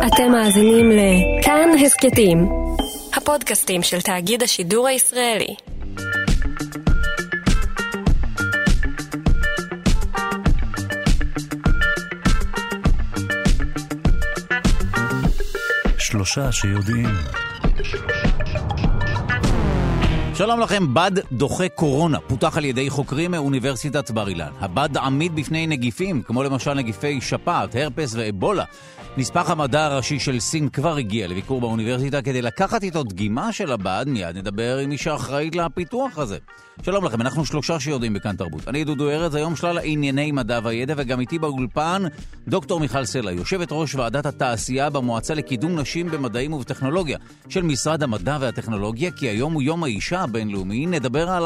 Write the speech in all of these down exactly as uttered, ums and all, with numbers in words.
אתם מאזינים לכאן הסקטים, הפודקאסטים של תאגיד השידור הישראלי. שלושה שיודעים. שלום לכם. בד דוחה קורונה פותח על ידי חוקרים מאוניברסיטת בר אילן. הבד עמיד בפני נגיפים, כמו למשל נגיפי שפעת, הרפס ואבולה. נספח המדע הראשי של סין כבר הגיע לביקור באוניברסיטה כדי לקחת איתו דגימה של הבד. מיד נדבר עם מי שאחראית לפיתוח הזה. שלום לכם, אנחנו שלושה שיודעים בכאן תרבות. אני דודו ארץ, היום שלל ענייני מדע וידע, וגם איתי באולפן דוקטור מיכל סלע, יושבת ראש ועדת התעשייה במועצה לקידום נשים במדעים ובטכנולוגיה של משרד המדע והטכנולוגיה, כי היום הוא יום האישה הבינלאומי. נדבר על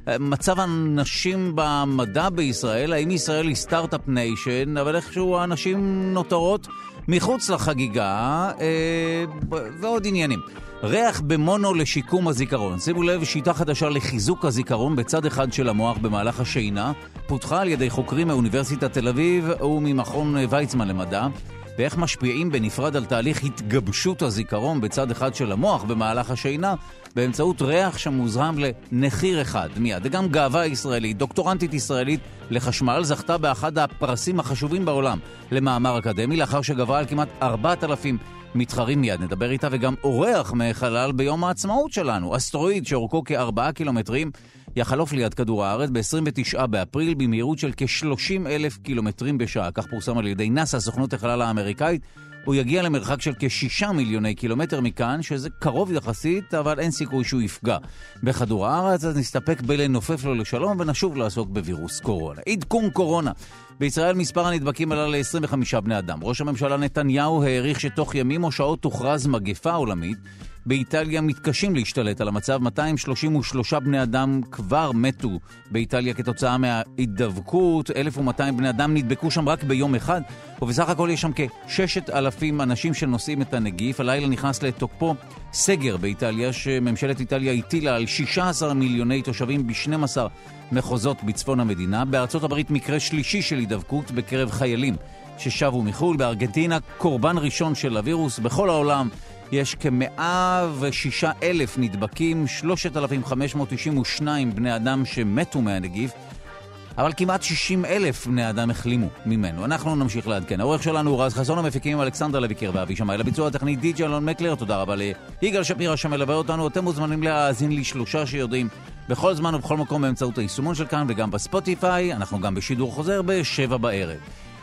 מצב הנשים במדע בישראל, האם ישראל היא סטארט-אפ ניישן, אבל איכשהו הנשים נותרות מחוץ לחגיגה, אה, ועוד עניינים. ריח במונו לשיקום הזיכרון. שימו לב, שיטה חדשה לחיזוק הזיכרון בצד אחד של המוח במהלך השינה, פותחה על ידי חוקרים מאוניברסיטת תל אביב וממכון ויצמן למדע, ואיך משפיעים בנפרד על תהליך התגבשות הזיכרון בצד אחד של המוח במהלך השינה, באמצעות ריח שמוזרם לנחיר אחד. מיד, וגם גאווה ישראלית, דוקטורנטית ישראלית לחשמל, זכתה באחד הפרסים החשובים בעולם למאמר אקדמי, לאחר שגברה על כמעט ארבעת אלפים מתחרים. מיד נדבר איתה, וגם אורח מחלל ביום העצמאות שלנו, אסטרואיד שאורכו כארבעה קילומטרים, יחלוף ליד כדור הארץ ב-עשרים ותשעה באפריל במהירות של כ-שלושים אלף קילומטרים בשעה, כך פורסם על ידי נאס"א, סוכנות החלל האמריקאית. הוא יגיע למרחק של כשישה מיליוני קילומטר מכאן, שזה קרוב יחסית, אבל אין סיכוי שהוא יפגע בכדור הארץ, אז נסתפק בלנופף לו לשלום ונשוב לעסוק בווירוס קורונה. עדכון קורונה. בישראל מספר הנדבקים עלה ל-עשרים וחמישה בני אדם. ראש הממשלה נתניהו העריך שתוך ימים או שעות תוכרז מגפה עולמית. באיטליה מתקשים להשתלט על המצב. מאתיים שלושים ושלושה בני אדם כבר מתו באיטליה כתוצאה מההידבקות. אלף ומאתיים בני אדם נדבקו שם רק ביום אחד, ובסך הכל יש שם כ-ששת אלפים אנשים שנושאים את הנגיף. הלילה נכנס לתוקפו סגר באיטליה, שממשלת איטליה הטילה על שישה עשר מיליוני תושבים ב-שנים עשר מחוזות בצפון המדינה. בארצות הברית מקרה שלישי של הידבקות בקרב חיילים ששבו מחול. בארגנטינה קורבן ראשון של הווירוס. בכל העולם יש כ-מאה ושישה אלף נדבקים, שלושת אלפים חמש מאות תשעים ושניים בני אדם שמתו מהנגיף, אבל כמעט שישים אלף בני אדם החלימו ממנו. אנחנו נמשיך לעדכן. העורך שלנו הוא רז חסון, המפיקים אלכסנדר לויקר ואבי שמאי, לביצוע הטכני די.ג'יי אלון מקלר. תודה רבה ליגאל שפירא שמלווה אותנו. אתם מוזמנים להאזין לי שלושה שיודעים בכל זמן ובכל מקום באמצעות היישומון של כאן וגם בספוטיפיי. אנחנו גם בשידור חוזר בשבע בערב.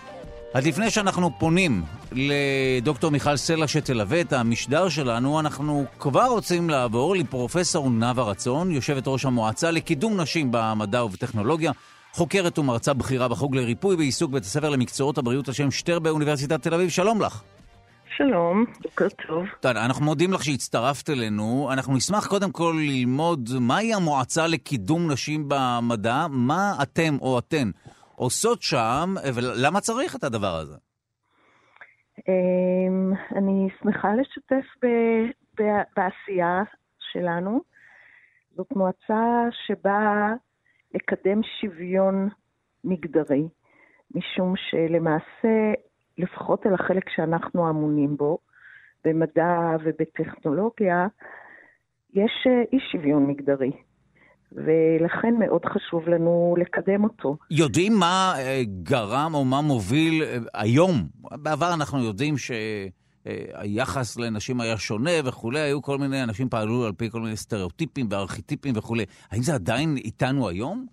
אז לפני שאנחנו פונים לדוקטור מיכל סלע שתלווה את המשדר שלנו, אנחנו כבר רוצים לעבור לפרופסור נאוה רצון, יושבת ראש המועצה לקידום נשים במדע ובטכנולוגיה, חוקרת ומרצה בכירה בחוג לריפוי בעיסוק בית הספר למקצועות הבריאות על שם שטר באוניברסיטת תל אביב. שלום לך. שלום, בוקר טוב. טוב, אנחנו מודים לך שהצטרפת אלינו. אנחנו נשמח קודם כל ללמוד מהי המועצה לקידום נשים במדע, מה אתם או אתן עושות שם, ולמה צריך את הדבר הזה? אני שמחה לשתף בעשייה שלנו. זאת מועצה שבאה לקדם שוויון מגדרי, משום שלמעשה, לפחות על החלק שאנחנו אמונים בו, במדע ובטכנולוגיה, יש אי שוויון מגדרי. ולכן מאוד חשוב לנו לקדם אותו. יודעים מה גרם או מה מוביל היום? בעבר אנחנו יודעים שהיחס לנשים היה שונה וכולי, היו כל מיני אנשים פעלו על פי כל מיני סטריאוטיפים וארכיטיפים וכולי. האם זה עדיין איתנו היום?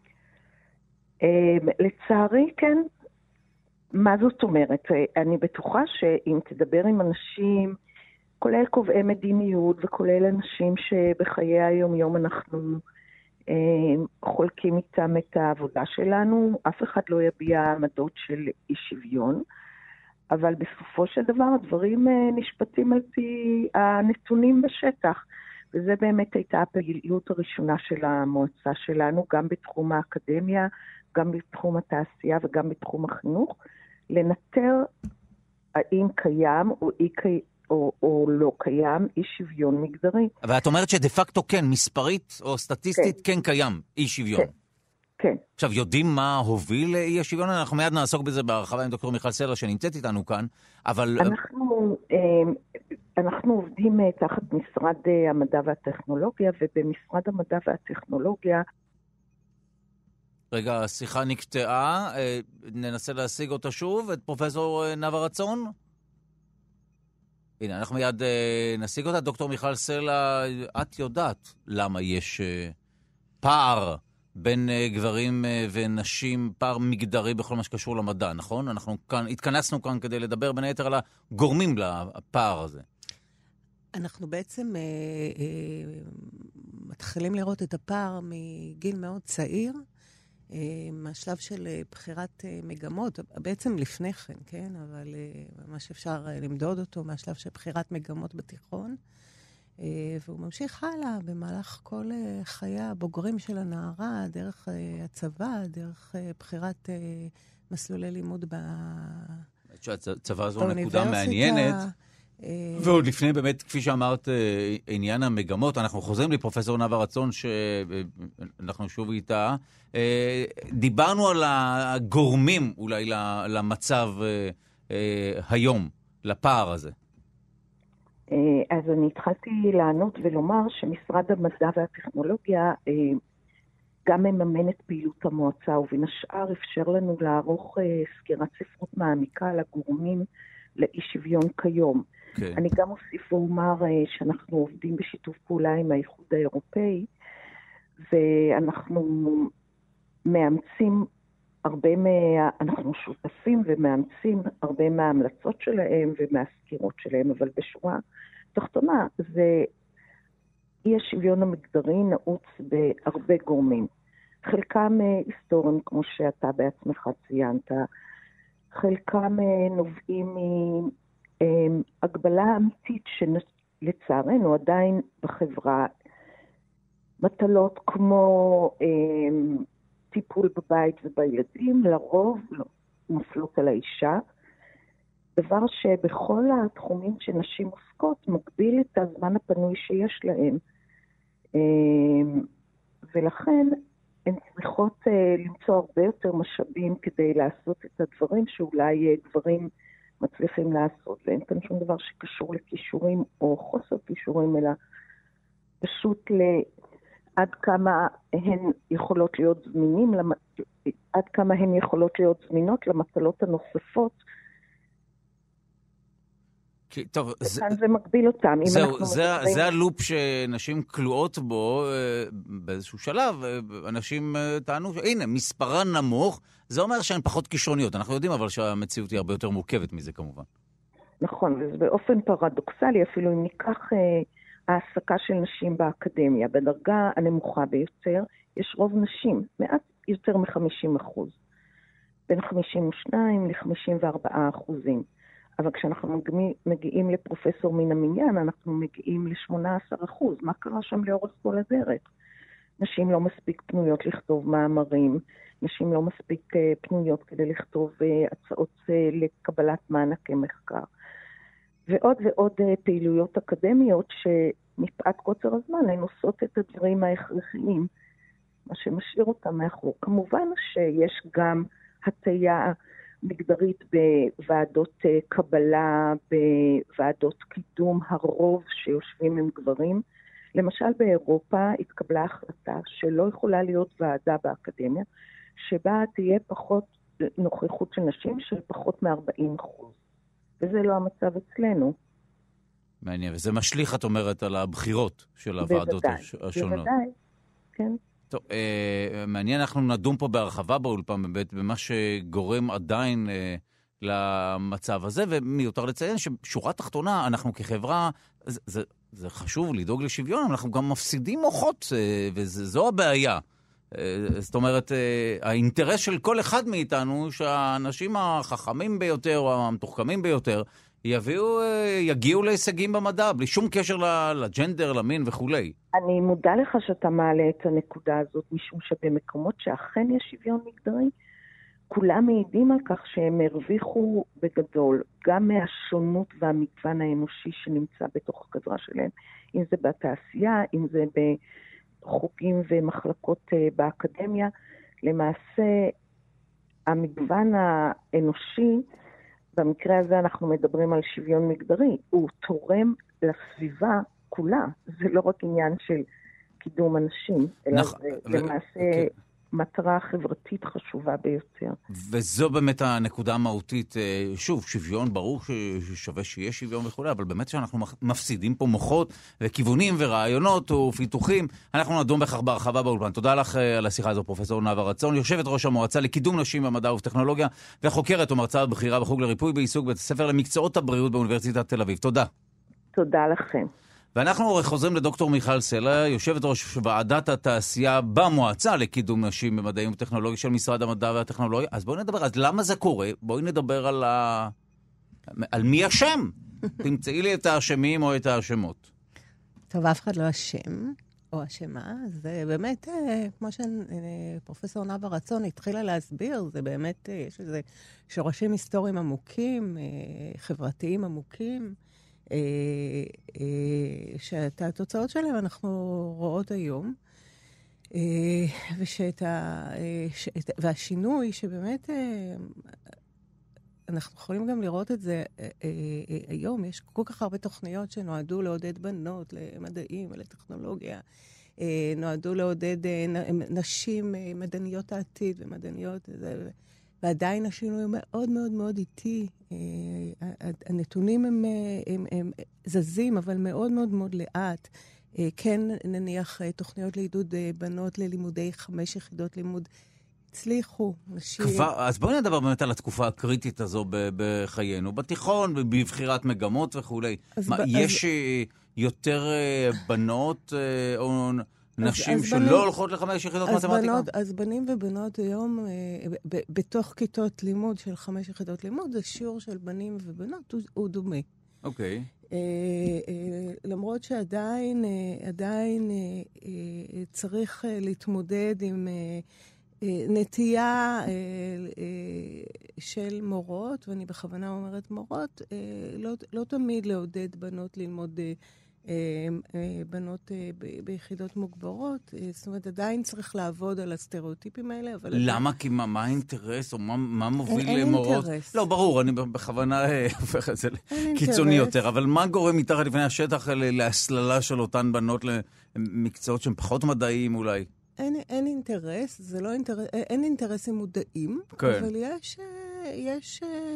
לצערי כן. מה זאת אומרת? אני בטוחה שאם תדבר עם אנשים, כולל קובעי מדיניות וכולל אנשים שבחיי היום יום אנחנו חולקים איתם את העבודה שלנו, אף אחד לא יביע עמדות של אי שוויון, אבל בסופו של דבר הדברים נשפטים על פי הנתונים בשטח, וזה באמת הייתה הפעילות הראשונה של המועצה שלנו, גם בתחום האקדמיה, גם בתחום התעשייה וגם בתחום החינוך, לנטר האם קיים או אי קיים, או, או לא קיים אי שוויון מגדרי. אבל את אומרת שדה פקטו כן, מספרית או סטטיסטית כן, כן קיים אי שוויון. כן, כן. עכשיו, יודעים מה הוביל לאי השוויון? אנחנו מיד נעסוק בזה בהרחבה עם דוקטור מיכל סלע שנמצאת איתנו כאן, אבל... אנחנו, אנחנו עובדים תחת משרד המדע והטכנולוגיה, ובמשרד המדע והטכנולוגיה... רגע, השיחה נקטעה, ננסה להשיג אותה שוב, את פרופסור נאוה רצון. הנה, אנחנו מיד נשיג אותה. דוקטור מיכל סלע, את יודעת למה יש פער בין גברים ונשים, פער מגדרי בכל מה שקשור למדע, נכון? אנחנו כאן, התכנסנו כאן כדי לדבר בין היתר על הגורמים לפער הזה. אנחנו בעצם אה, אה, מתחילים לראות את הפער מגיל מאוד צעיר, אה, מהשלב של אה, בחירת אה, מגמות, בעצם לפני כן, כן? אבל אה, ממש אפשר אה, למדוד אותו מהשלב של בחירת מגמות בתיכון, אה, והוא ממשיך הלאה במהלך כל אה, חיי הבוגרים של הנערה, דרך אה, הצבא, דרך אה, בחירת אה, מסלולי לימוד ב... שהצבא זו נקודה מעניינת. ועוד לפני, באמת, כפי שאמרת, עניין המגמות, אנחנו חוזרים לפרופסור נאוה רצון, שאנחנו שוב איתה. דיברנו על הגורמים אולי למצב היום, לפער הזה. אז אני התחלתי לענות ולומר שמשרד המדע והטכנולוגיה גם מממן את פעילות המועצה, ובין השאר אפשר לנו לערוך סקירת ספרות מעמיקה על הגורמים לאי שוויון כיום. Okay. אני גם אוסיף ואומר שאנחנו עובדים בשיתוף פעולה עם האיחוד האירופאי, ואנחנו מאמצים הרבה מה... אנחנו שותפים ומאמצים הרבה מההמלצות שלהם ומהסקירות שלהם, אבל בשורה תחתונה זה אי השוויון המגדרי נעוץ בהרבה גורמים. חלקם היסטוריים, כמו שאתה בעצמך ציינת, חלקם נובעים מהגבלה אמיתית שלצערנו עדיין בחברה, מטלות כמו טיפול בבית ובילדים, לרוב נופלות על האישה, דבר שבכל התחומים שנשים עוסקות מגביל את הזמן הפנוי שיש להם. ולכן הן צריכות למצוא הרבה יותר משאבים כדי לעשות את הדברים שאולי גברים מצליחים לעשות. ואין כאן שום דבר שקשור לכישורים או חוסר כישורים, אלא פשוט לעד כמה הן יכולות להיות זמינים, עד כמה הן יכולות להיות זמינות למטלות הנוספות. טוב, זה, כאן זה מגביל אותם. זהו, זה, מדברים... זה הלופ שנשים כלואות בו באיזשהו שלב. אנשים טענו, הנה, מספרן נמוך, זה אומר שהן פחות כישרוניות. אנחנו יודעים אבל שהמציאות היא הרבה יותר מורכבת מזה כמובן. נכון, וזה באופן פרדוקסלי, אפילו אם ניקח אה, העסקה של נשים באקדמיה, בדרגה הנמוכה ביותר, יש רוב נשים, מעט יותר מ-חמישים אחוז. בין חמישים ושניים ל-חמישים וארבעה אחוזים. אבל כשאנחנו מגיעים לפרופסור מן המניין, אנחנו מגיעים ל-שמונה עשר אחוז. מה קרה שם לאורך כל הדרך? נשים לא מספיק פנויות לכתוב מאמרים, נשים לא מספיק פנויות כדי לכתוב הצעות לקבלת מענקי מחקר. ועוד ועוד פעילויות אקדמיות שמפאת קוצר הזמן הן עושות את הדברים ההכרחיים, מה שמשאיר אותם מאחור. כמובן שיש גם הטיה מגדרית בוועדות קבלה, בוועדות קידום, הרוב שיושבים עם גברים. למשל באירופה התקבלה החלטה שלא יכולה להיות ועדה באקדמיה, שבה תהיה פחות נוכחות של נשים של פחות מ-ארבעים אחוז. וזה לא המצב אצלנו. מעניין, וזה משליך, את אומרת, על הבחירות של הוועדות השונות. בוודאי, כן. טוב, אה, מעניין, אנחנו נדון פה בהרחבה באולפן, באמת, במה שגורם עדיין אה, למצב הזה, ומיותר לציין ששורה תחתונה, אנחנו כחברה, זה, זה, זה חשוב לדאוג לשוויון, אנחנו גם מפסידים מוחות, אה, וזו הבעיה. אה, זאת אומרת, אה, האינטרס של כל אחד מאיתנו, שהאנשים החכמים ביותר, או המתוחכמים ביותר, יביאו, יגיעו להישגים במדע, בלי שום קשר לג'נדר, למין וכולי. אני מודה לך שאתה מעלה את הנקודה הזאת, משום שבמקומות שאכן יש שוויון מגדרי, כולם מעידים על כך שהם הרוויחו בגדול, גם מהשונות והמגוון האנושי שנמצא בתוך החברה שלהם, אם זה בתעשייה, אם זה בחוגים ומחלקות באקדמיה, למעשה, המגוון האנושי, במקרה הזה אנחנו מדברים על שוויון מגדרי, הוא תורם לסביבה כולה. זה לא רק עניין של קידום אנשים, אלא נכ... זה ו... למעשה כן. מטרה חברתית חשובה ביותר. וזו באמת הנקודה המהותית. שוב, שוויון, ברור ששווה שיש שוויון וכו', אבל באמת שאנחנו מפסידים פה מוחות וכיוונים ורעיונות ופיתוחים. אנחנו נדון בכך בהרחבה באולפן. תודה לך על השיחה הזו, פרופסור נאוה רצון, יושבת ראש המועצה לקידום נשים במדע ובטכנולוגיה, וחוקרת ומרצה בחירה בחוג לריפוי בעיסוק בית הספר למקצועות הבריאות באוניברסיטת תל אביב. תודה. תודה לכם. ואנחנו חוזרים לדוקטור מיכל סלע, יושבת ראש ועדת התעשייה במועצה לקידום נשים במדעים וטכנולוגיה של משרד המדע והטכנולוגיה. אז בואי נדבר, אז למה זה קורה? בואי נדבר על, ה... על מי אשם. תמצאי לי את האשמים או את האשמות. טוב, אף אחד לא אשם או אשמה. זה באמת, כמו שפרופסור נאוה רצון התחילה להסביר, זה באמת, יש איזה שורשים היסטוריים עמוקים, חברתיים עמוקים, שאת התוצאות שלהם אנחנו רואות היום, ושאת ה... והשינוי שבאמת אנחנו יכולים גם לראות את זה היום. יש כל כך הרבה תוכניות שנועדו לעודד בנות למדעים ולטכנולוגיה, נועדו לעודד נשים מדעניות העתיד ומדעניות, ועדיין השינוי הוא מאוד מאוד מאוד איטי. הנתונים הם, הם, הם זזים, אבל מאוד מאוד מאוד לאט. כן, נניח תוכניות לעידוד בנות ללימודי חמש יחידות לימוד הצליחו. נשים... כבר, אז בואי נדבר באמת על התקופה הקריטית הזו בחיינו, בתיכון, בבחירת מגמות וכו'. מה, ב... יש אז... יותר בנות או... נשים אז, אז שלא בנים, הולכות לחמש יחידות אז מתמטיקה? בנות, אז בנים ובנות היום, אה, ב, ב, בתוך כיתות לימוד של חמש יחידות לימוד, השיעור של בנים ובנות הוא, הוא דומה. אוקיי. אה, אה, למרות שעדיין אה, עדיין אה, אה, צריך אה, להתמודד עם אה, אה, נטייה אה, אה, של מורות, ואני בכוונה אומרת מורות, אה, לא, לא תמיד לעודד בנות ללמוד אה, בנות ביחידות מוגברות. זאת אומרת, עדיין צריך לעבוד על הסטריאוטיפים האלה. למה? כי מה האינטרס, או מה מוביל למורות? לא, ברור, אני בכוונה הופך את זה קיצוני יותר, אבל מה גורם מתחת לפני השטח להסללה של אותן בנות למקצועות שהן פחות מדעיים אולי? אין אינטרס, זה לא אינטרס, אין אינטרסים מודעים, אבל יש, יש...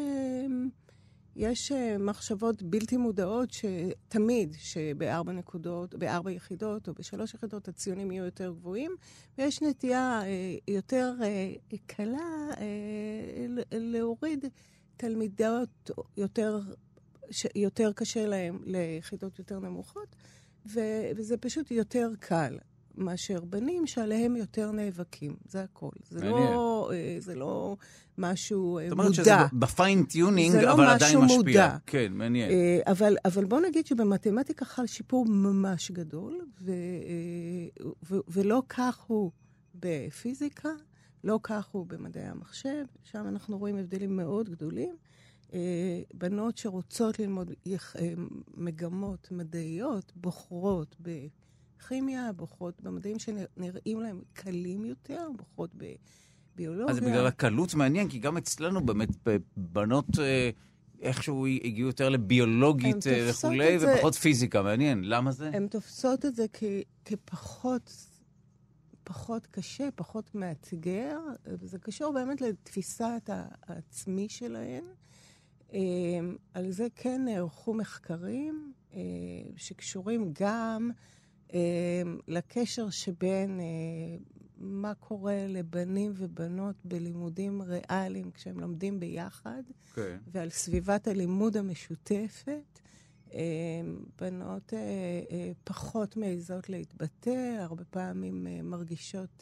יש מחשבות בלתי מודעות שתמיד, שבארבע נקודות, בארבע יחידות או בשלוש יחידות הציונים יהיו יותר גבוהים, ויש נטייה יותר קלה להוריד תלמידות יותר, יותר קשה להם ליחידות יותר נמוכות, וזה פשוט יותר קל מאשר בנים שעליהם יותר נאבקים. זה הכל. זה לא, זה לא משהו מודע. זאת אומרת שזה בפיין-טיונינג, אבל עדיין משפיע. מודע. כן, מעניין. אבל, אבל בוא נגיד שבמתמטיקה חל שיפור ממש גדול, ו, ו, ולא כך הוא בפיזיקה, לא כך הוא במדעי המחשב, שם אנחנו רואים הבדלים מאוד גדולים. בנות שרוצות ללמוד מגמות מדעיות, בוחרות ב... כימיה, בוחרות במדעים שנראים להם קלים יותר, בוחרות בביולוגיה. אז בגלל הקלות מעניין, כי גם אצלנו באמת בנות איכשהו הגיעו יותר לביולוגית וכולי, ופחות פיזיקה. מעניין, למה זה? הן תופסות את זה כפחות פחות קשה, פחות מאתגר, וזה קשור באמת לתפיסת העצמי שלהן. על זה כן נערכו מחקרים שקשורים גם לקשר שבין מה קורה לבנים ובנות בלימודים ריאליים כשהם לומדים ביחד, okay. ועל סביבת הלימוד המשותפת. בנות פחות מעיזות להתבטא, הרבה פעמים מרגישות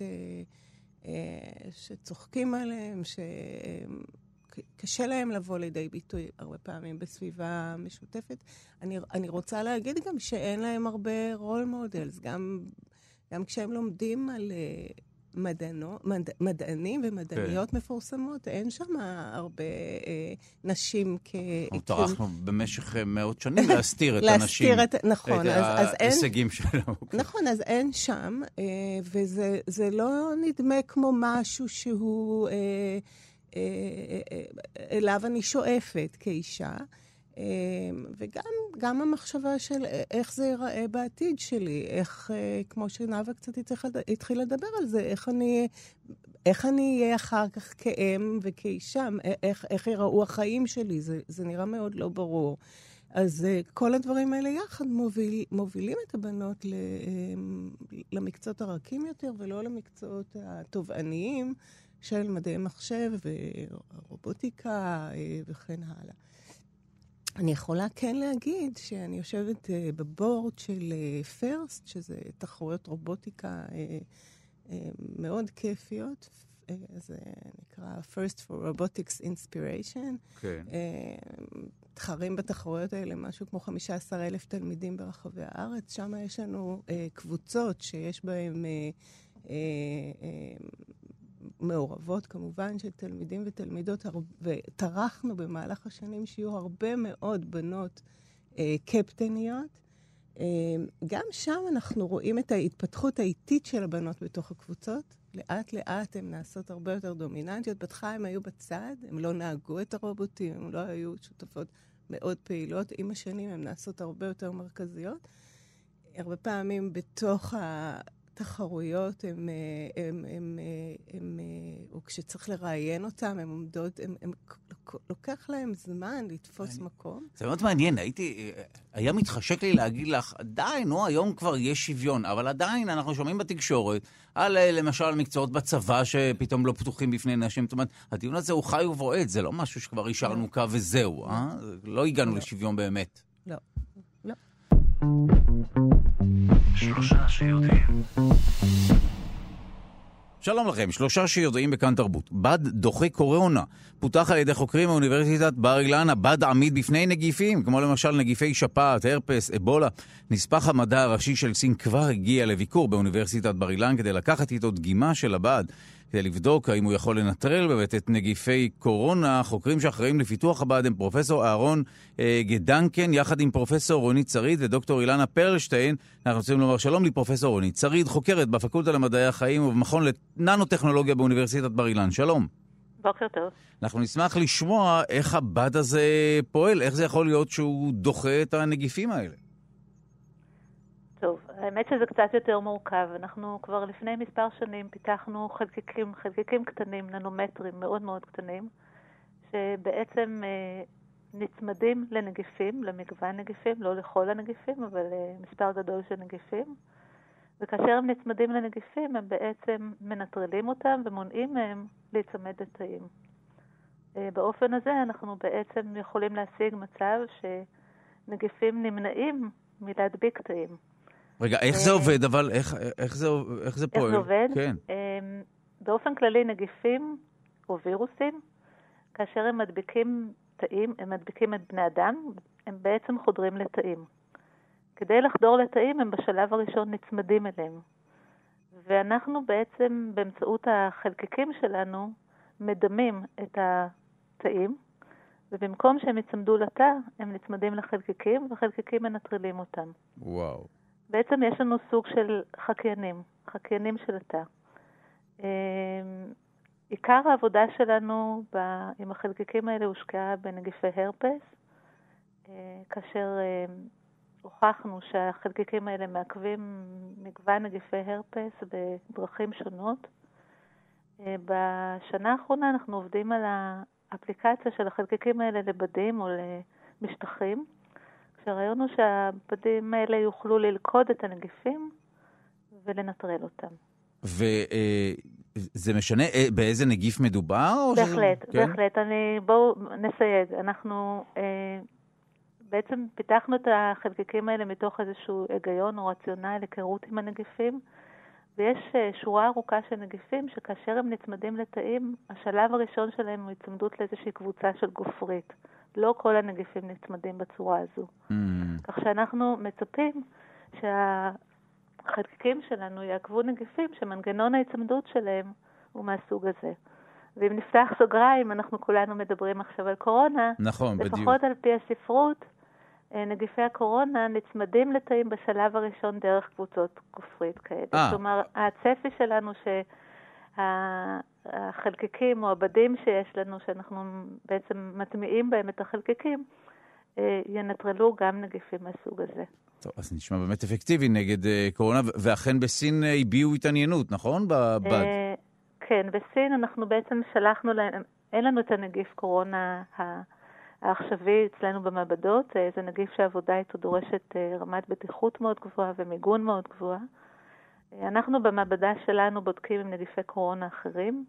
שצוחקים עליהם, שקשה להם לבוא לידי ביטוי הרבה פעמים בסביבה משותפת. אני, אני רוצה להגיד גם שאין להם הרבה רול מודלס, גם, גם כשהם לומדים על, מדענו, מד, מדענים ומדעניות כן. מפורסמות. אין שם הרבה אה, נשים כ... טרחנו במשך מאות שנים להסתיר את הנשים. את, נכון. את אז, ההישגים שלנו. נכון, אז אין שם, אה, וזה זה לא נדמה כמו משהו שהוא... אה, אה, אה, אליו אני שואפת כאישה. וגם גם המחשבה של איך זה ייראה בעתיד שלי, איך, כמו שנאווה קצת התחילה לדבר על זה, איך אני, איך אני אהיה אחר כך כאם וכאישה, איך, איך ייראו החיים שלי, זה, זה נראה מאוד לא ברור. אז כל הדברים האלה יחד מוביל, מובילים את הבנות למקצועות הרכים יותר, ולא למקצועות התובעניים של מדעי מחשב ורובוטיקה וכן הלאה. אני יכולה כן להגיד שאני יושבת uh, בבורד של פרסט, uh, שזה תחרויות רובוטיקה uh, uh, מאוד כיפיות. Uh, זה נקרא First for Robotics Inspiration. כן. Uh, תחרים בתחרויות האלה משהו כמו חמישה עשר אלף תלמידים ברחבי הארץ. שם יש לנו uh, קבוצות שיש בהן... Uh, uh, uh, מעורבות כמובן של תלמידים ותלמידות, וטרחנו במהלך השנים שיהיו הרבה מאוד בנות אה, קפטניות. אה, גם שם אנחנו רואים את ההתפתחות האיטית של הבנות בתוך הקבוצות. לאט לאט הן נעשות הרבה יותר דומיננטיות. בתחילה הן היו בצד, הן לא נהגו את הרובוטים, הן לא היו שותפות מאוד פעילות. עם השנים הן נעשות הרבה יותר מרכזיות. הרבה פעמים בתוך ה... תחרויות, הם, הם, הם, הם, או כשצריך לראיין אותם, הם עומדות, הם, הם, לוקח להם זמן לתפוס מקום. זה מאוד מעניין, הייתי, היה מתחשק לי להגיד לך, עדיין, נו, היום כבר יש שוויון, אבל עדיין אנחנו שומעים בתקשורת, על למשל מקצועות בצבא שפתאום לא פתוחים בפני נשים, זאת אומרת, הדיון הזה הוא חי ובועט, זה לא משהו שכבר השארנו קו וזהו, אה? לא הגענו לשוויון באמת. לא, לא. שלושה שיודעים. שלום לכם, שלושה שיודעים בכאן תרבות. בד דוחה קורונה פותח על ידי חוקרים מאוניברסיטת בר אילן. הבד עמיד בפני נגיפים, כמו למשל נגיפי שפעת, הרפס, אבולה. נספח המדע הראשי של סין כבר הגיע לביקור באוניברסיטת בר אילן כדי לקחת איתו דגימה של הבד, כדי לבדוק האם הוא יכול לנטרל באמת את נגיפי קורונה. חוקרים שאחראים לפיתוח הבד הם פרופסור אהרון אה, גדנקן, יחד עם פרופסור רונית שריד ודוקטור אילנה פרלשטיין. אנחנו רוצים לומר שלום לפרופסור רונית שריד, חוקרת בפקולטה למדעי החיים ובמכון לננו-טכנולוגיה באוניברסיטת בר אילן. שלום. בוקר טוב. אנחנו נשמח לשמוע איך הבד הזה פועל, איך זה יכול להיות שהוא דוחה את הנגיפים האלה. טוב, האמת שזה קצת יותר מורכב. אנחנו כבר לפני מספר שנים פיתחנו חלקיקים, חלקיקים קטנים, ננומטרים מאוד מאוד קטנים, שבעצם אה, נצמדים לנגיפים, למגוון נגיפים, לא לכל הנגיפים, אבל למספר גדול של נגיפים. וכאשר הם נצמדים לנגיפים, הם בעצם מנטרלים אותם ומונעים מהם להצמד לתאים. אה, באופן הזה אנחנו בעצם יכולים להשיג מצב שנגיפים נמנעים מלהדביק תאים. רגע, איך זה עובד, אבל איך, איך, זה, איך זה פועל? איך זה עובד? כן. באופן כללי נגיפים או וירוסים, כאשר הם מדביקים תאים, הם מדביקים את בני אדם, הם בעצם חודרים לתאים. כדי לחדור לתאים, הם בשלב הראשון נצמדים אליהם. ואנחנו בעצם באמצעות החלקיקים שלנו מדמים את התאים, ובמקום שהם יצמדו לתא, הם נצמדים לחלקיקים, והחלקיקים מנטרלים אותם. וואו. בעצם יש לנו סוג של חקיינים, חקיינים של התא. עיקר העבודה שלנו עם החלקיקים האלה הושקעה בנגיפי הרפס, כאשר הוכחנו שהחלקיקים האלה מעכבים מגוון נגיפי הרפס בדרכים שונות. בשנה האחרונה אנחנו עובדים על האפליקציה של החלקיקים האלה לבדים או למשטחים, כשהרעיון הוא שהבדים האלה יוכלו ללכוד את הנגיפים ולנטרל אותם. וזה משנה באיזה נגיף מדובר? בהחלט, בהחלט. אני, בואו נסייג. אנחנו אה, בעצם פיתחנו את החלקיקים האלה מתוך איזשהו היגיון או רציונל להיכרות עם הנגיפים, ויש אה, שורה ארוכה של נגיפים שכאשר הם נצמדים לתאים, השלב הראשון שלהם הוא הצמדות לאיזושהי קבוצה של גופרית. לא כל הנגיפים נצמדים בצורה הזו. Mm. כך שאנחנו מצפים שהחלקיקים שלנו יעקבו נגיפים שמנגנון ההצמדות שלהם הוא מהסוג הזה. ואם נפתח סוגריים, אנחנו כולנו מדברים עכשיו על קורונה. נכון, בדיוק. לפחות על פי הספרות, נגיפי הקורונה נצמדים לתאים בשלב הראשון דרך קבוצות כופרית כאלה. 아. כלומר, הצפי שלנו שהחלקיקים או הבדים שיש לנו, שאנחנו בעצם מטמיעים בהם את החלקיקים, ינטרלו גם נגיפים מהסוג הזה. טוב, אז נשמע באמת אפקטיבי נגד קורונה, ואכן בסין הביעו התעניינות, נכון? בבד. כן, בסין אנחנו בעצם שלחנו להם, אין לנו את הנגיף קורונה העכשווי אצלנו במעבדות, זה נגיף שהעבודה איתו דורשת רמת בטיחות מאוד גבוהה ומיגון מאוד גבוהה. אנחנו במעבדה שלנו בודקים עם נגיפי קורונה אחרים,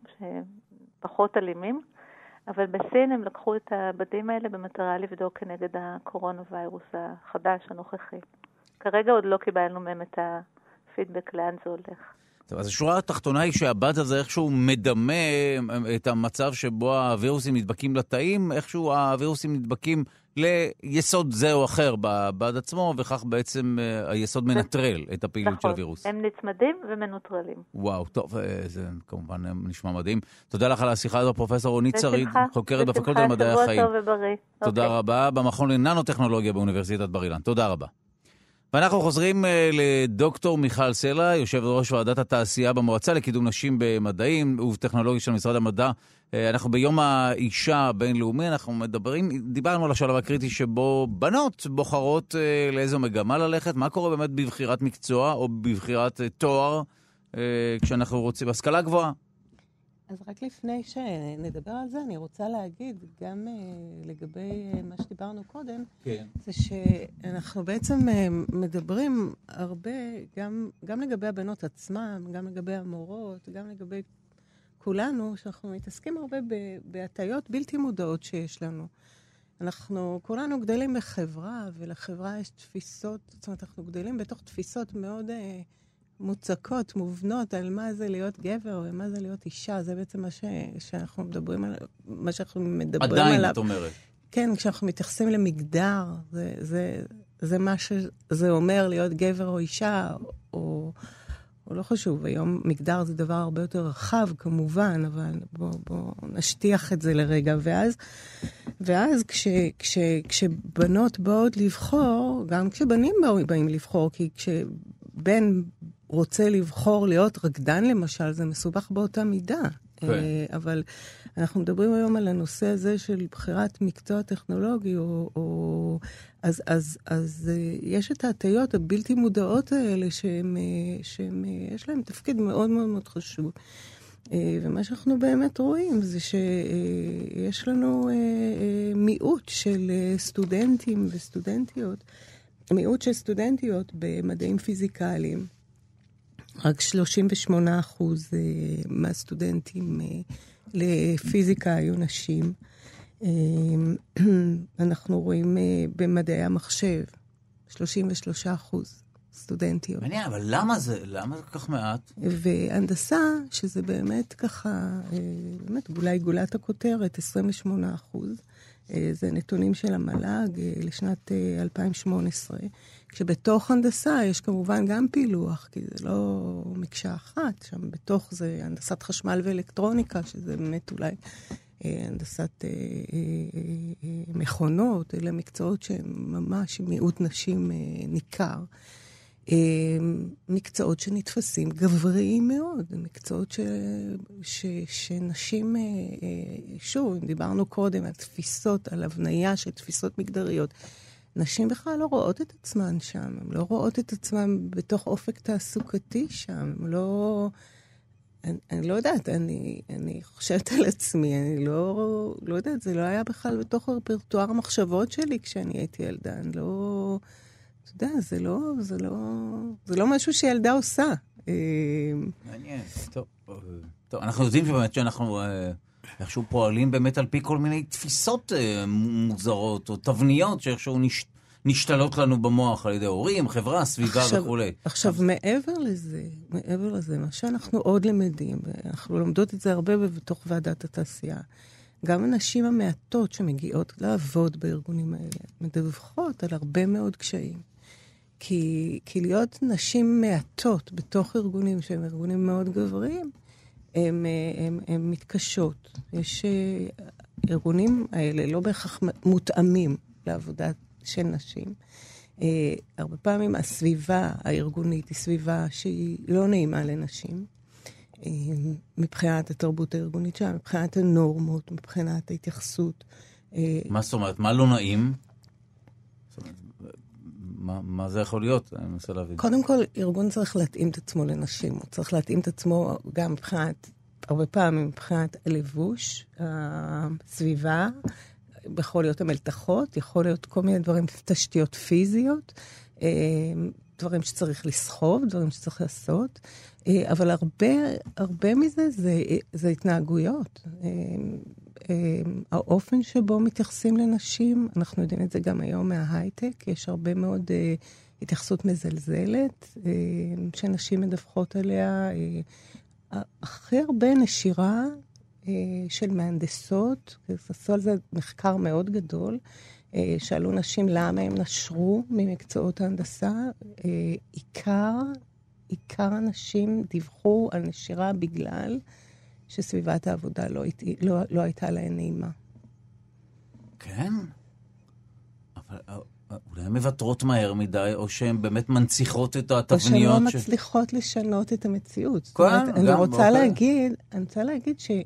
שפחות אלימים, אבל בסין הם לקחו את הבדים האלה במטרה לבדוק כנגד הקורונה ויירוס החדש הנוכחי. כרגע עוד לא קיבלנו מהם את הפידבק לאן זה הולך. טוב, אז השורה התחתונה היא שהבד הזה איכשהו מדמה את המצב שבו הווירוסים נדבקים לתאים, איכשהו הווירוסים נדבקים ליסוד זה או אחר בבד עצמו, וכך בעצם היסוד מנטרל את הפעילות של הווירוס. הם נצמדים ומנוטרלים. וואו, טוב, זה כמובן נשמע מדהים. תודה לך על השיחה הזו, פרופסור רונית שריד, חוקרת בפקולטה למדעי החיים. שבוע טוב ובריא. תודה רבה, במכון לננו-טכנולוגיה באוניברסיטת בר אילן. תודה רבה. ואנחנו חוזרים לדוקטור מיכל סלע, יושב ראש ועדת התעשייה במועצה לקידום נשים במדעים ובטכנולוגיה של משרד המדע. אנחנו ביום האישה הבינלאומי, אנחנו מדברים, דיברנו על השלב הקריטי שבו בנות בוחרות לאיזו מגמה ללכת, מה קורה באמת בבחירת מקצוע או בבחירת תואר כשאנחנו רוצים, בהשכלה גבוהה. אז רק לפני שנדבר על זה, אני רוצה להגיד, גם uh, לגבי uh, מה שדיברנו קודם, כן. זה שאנחנו בעצם uh, מדברים הרבה, גם, גם לגבי הבנות עצמם, גם לגבי המורות, גם לגבי כולנו, שאנחנו מתעסקים הרבה בהטיות בלתי מודעות שיש לנו. אנחנו כולנו גדלים בחברה, ולחברה יש תפיסות, זאת אומרת, אנחנו גדלים בתוך תפיסות מאוד... Uh, מוצקות, מובנות על מה זה להיות גבר, או מה זה להיות אישה. זה בעצם מה ש... שאנחנו מדברים על... מה שאנחנו מדברים עדיין, עליו. את אומרת. כן, כשאנחנו מתייחסים למגדר, זה, זה, זה מה שזה אומר להיות גבר או אישה, או, או לא חשוב. היום מגדר זה דבר הרבה יותר רחב, כמובן, אבל בוא, בוא נשטיח את זה לרגע. ואז, ואז כש, כש, כשבנות באות לבחור, גם כשבנים באים לבחור, כי כשבן רוצה לבחור להיות רקדן למשל, זה מסובך באותה מידה. Okay. אבל אנחנו מדברים היום על הנושא הזה של בחירת מקצוע טכנולוגי, או, או, אז, אז, אז יש את ההטיות הבלתי מודעות האלה, שהם, שהם, יש להם תפקיד מאוד מאוד מאוד חשוב. ומה שאנחנו באמת רואים זה שיש לנו מיעוט של סטודנטים וסטודנטיות, מיעוט של סטודנטיות במדעים פיזיקליים. רק שלושים ושמונה אחוז מהסטודנטים לפיזיקה היו נשים. אנחנו רואים במדעי המחשב, שלושים ושלושה אחוז סטודנטיות. מעניין, אבל למה זה? למה זה כך מעט? והנדסה, שזה באמת ככה, באמת גולי גולת הכותרת, עשרים ושמונה אחוז. זה נתונים של המל"ג לשנת אלפיים שמונה עשרה. כשבתוך הנדסה יש כמובן גם פילוח, כי זה לא מקשה אחת. שם בתוך זה הנדסת חשמל ואלקטרוניקה, שזה באמת אולי הנדסת מכונות, אלה מקצועות שהם ממש מיעוט נשים ניכר. מקצועות שנתפסים גבריים מאוד, מקצועות ש, ש, שנשים, שוב, דיברנו קודם על תפיסות, על הבניה של תפיסות מגדריות. נשים בכלל לא רואות את עצמן שם, הן לא רואות את עצמן בתוך אופק תעסוקתי שם, הן לא... אני, אני לא יודעת, אני, אני חושבת על עצמי, אני לא, לא יודעת, זה לא היה בכלל בתוך הרפרטואר המחשבות שלי כשאני הייתי ילדה, אני לא... אתה יודע, זה לא, זה לא, זה לא משהו שילדה עושה. מעניין. טוב, טוב, אנחנו יודעים שבאמת שאנחנו איכשהו פועלים באמת על פי כל מיני תפיסות מוזרות או תבניות שאיכשהו נשתלות לנו במוח על ידי הורים, חברה, סביבה וכו'. עכשיו, מעבר לזה, מעבר לזה, מה שאנחנו עוד למדים, אנחנו לומדות את זה הרבה בתוך ועדת התעשייה, גם הנשים המעטות שמגיעות לעבוד בארגונים האלה, מדווחות על הרבה מאוד קשיים. כי, כי להיות נשים מעטות בתוך ארגונים שהם ארגונים מאוד גבריים, הם, הם, הם מתקשות. יש ארגונים האלה לא בהכרח מותאמים לעבודה של נשים. הרבה פעמים הסביבה הארגונית היא סביבה שהיא לא נעימה לנשים. מבחינת התרבות הארגונית שלה, מבחינת הנורמות, מבחינת ההתייחסות. מה זאת אומרת? מה לא נעים? מה, מה זה יכול להיות? אני מנסה להבין. קודם כל, ארגון צריך להתאים את עצמו לנשים. הוא צריך להתאים את עצמו גם מבחינת, הרבה פעמים מבחינת הלבוש, הסביבה, יכול להיות המלתחות, יכול להיות כל מיני דברים, תשתיות פיזיות, דברים שצריך לסחוב, דברים שצריך לעשות, אבל הרבה, הרבה מזה זה, זה התנהגויות. האופן שבו מתייחסים לנשים, אנחנו יודעים את זה גם היום מההייטק, יש הרבה מאוד התייחסות מזלזלת, שנשים מדווחות עליה, הכי הרבה נשירה של מהנדסות, עשו על זה מחקר מאוד גדול, שאלו נשים למה הם נשרו ממקצועות ההנדסה, עיקר, עיקר הנשים דיווחו על נשירה בגלל שסביבת העבודה לא, לא, לא הייתה להן נעימה. כן? אבל אולי הן מבטרות מהר מדי, או שהן באמת מנציחות את התבניות. או שהן לא ש... מצליחות לשנות את המציאות. זאת אומרת, אני רוצה להגיד, אני רוצה להגיד ש...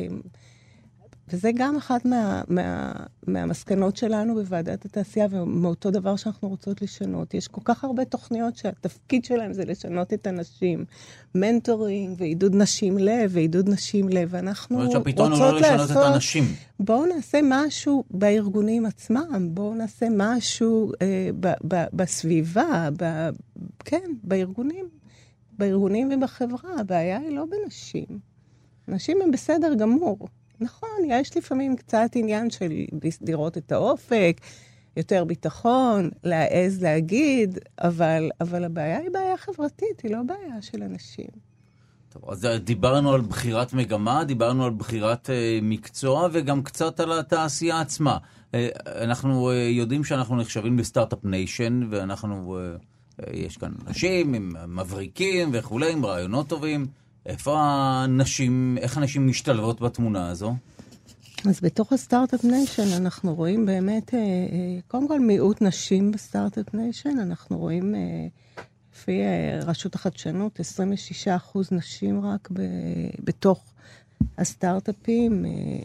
וזה גם אחת מה, מה, מהמסקנות שלנו בוועדת התעשייה, ומאותו דבר שאנחנו רוצות לשנות. יש כל כך הרבה תוכניות שהתפקיד שלהם זה לשנות את הנשים. מנטורינג ועידוד נשים לב, ועידוד נשים לב. ואנחנו רוצות לעשות... הפתרון הוא לא לשנות את הנשים. בואו נעשה משהו בארגונים עצמם, בואו נעשה משהו אה, ב, ב, בסביבה, ב, כן, בארגונים, בארגונים ובחברה. הבעיה היא לא בנשים. נשים הם בסדר גמור. נכון, יש לפעמים קצת עניין של לראות את האופק, יותר ביטחון, להעז להגיד, אבל, אבל הבעיה היא בעיה חברתית, היא לא בעיה של אנשים. טוב, אז דיברנו על בחירת מגמה, דיברנו על בחירת אה, מקצוע, וגם קצת על התעשייה עצמה. אה, אנחנו אה, יודעים שאנחנו נחשבים בסטארט-אפ ניישן, ואנחנו, אה, אה, יש כאן אנשים עם מבריקים וכו', עם רעיונות טובים. איפה הנשים, איך הנשים משתלבות בתמונה הזו? אז בתוך הסטארט-אפ ניישן אנחנו רואים באמת, קודם כל מיעוט נשים בסטארט-אפ ניישן, אנחנו רואים לפי רשות החדשנות, עשרים ושישה אחוז נשים רק בתוך הסטארט-אפים,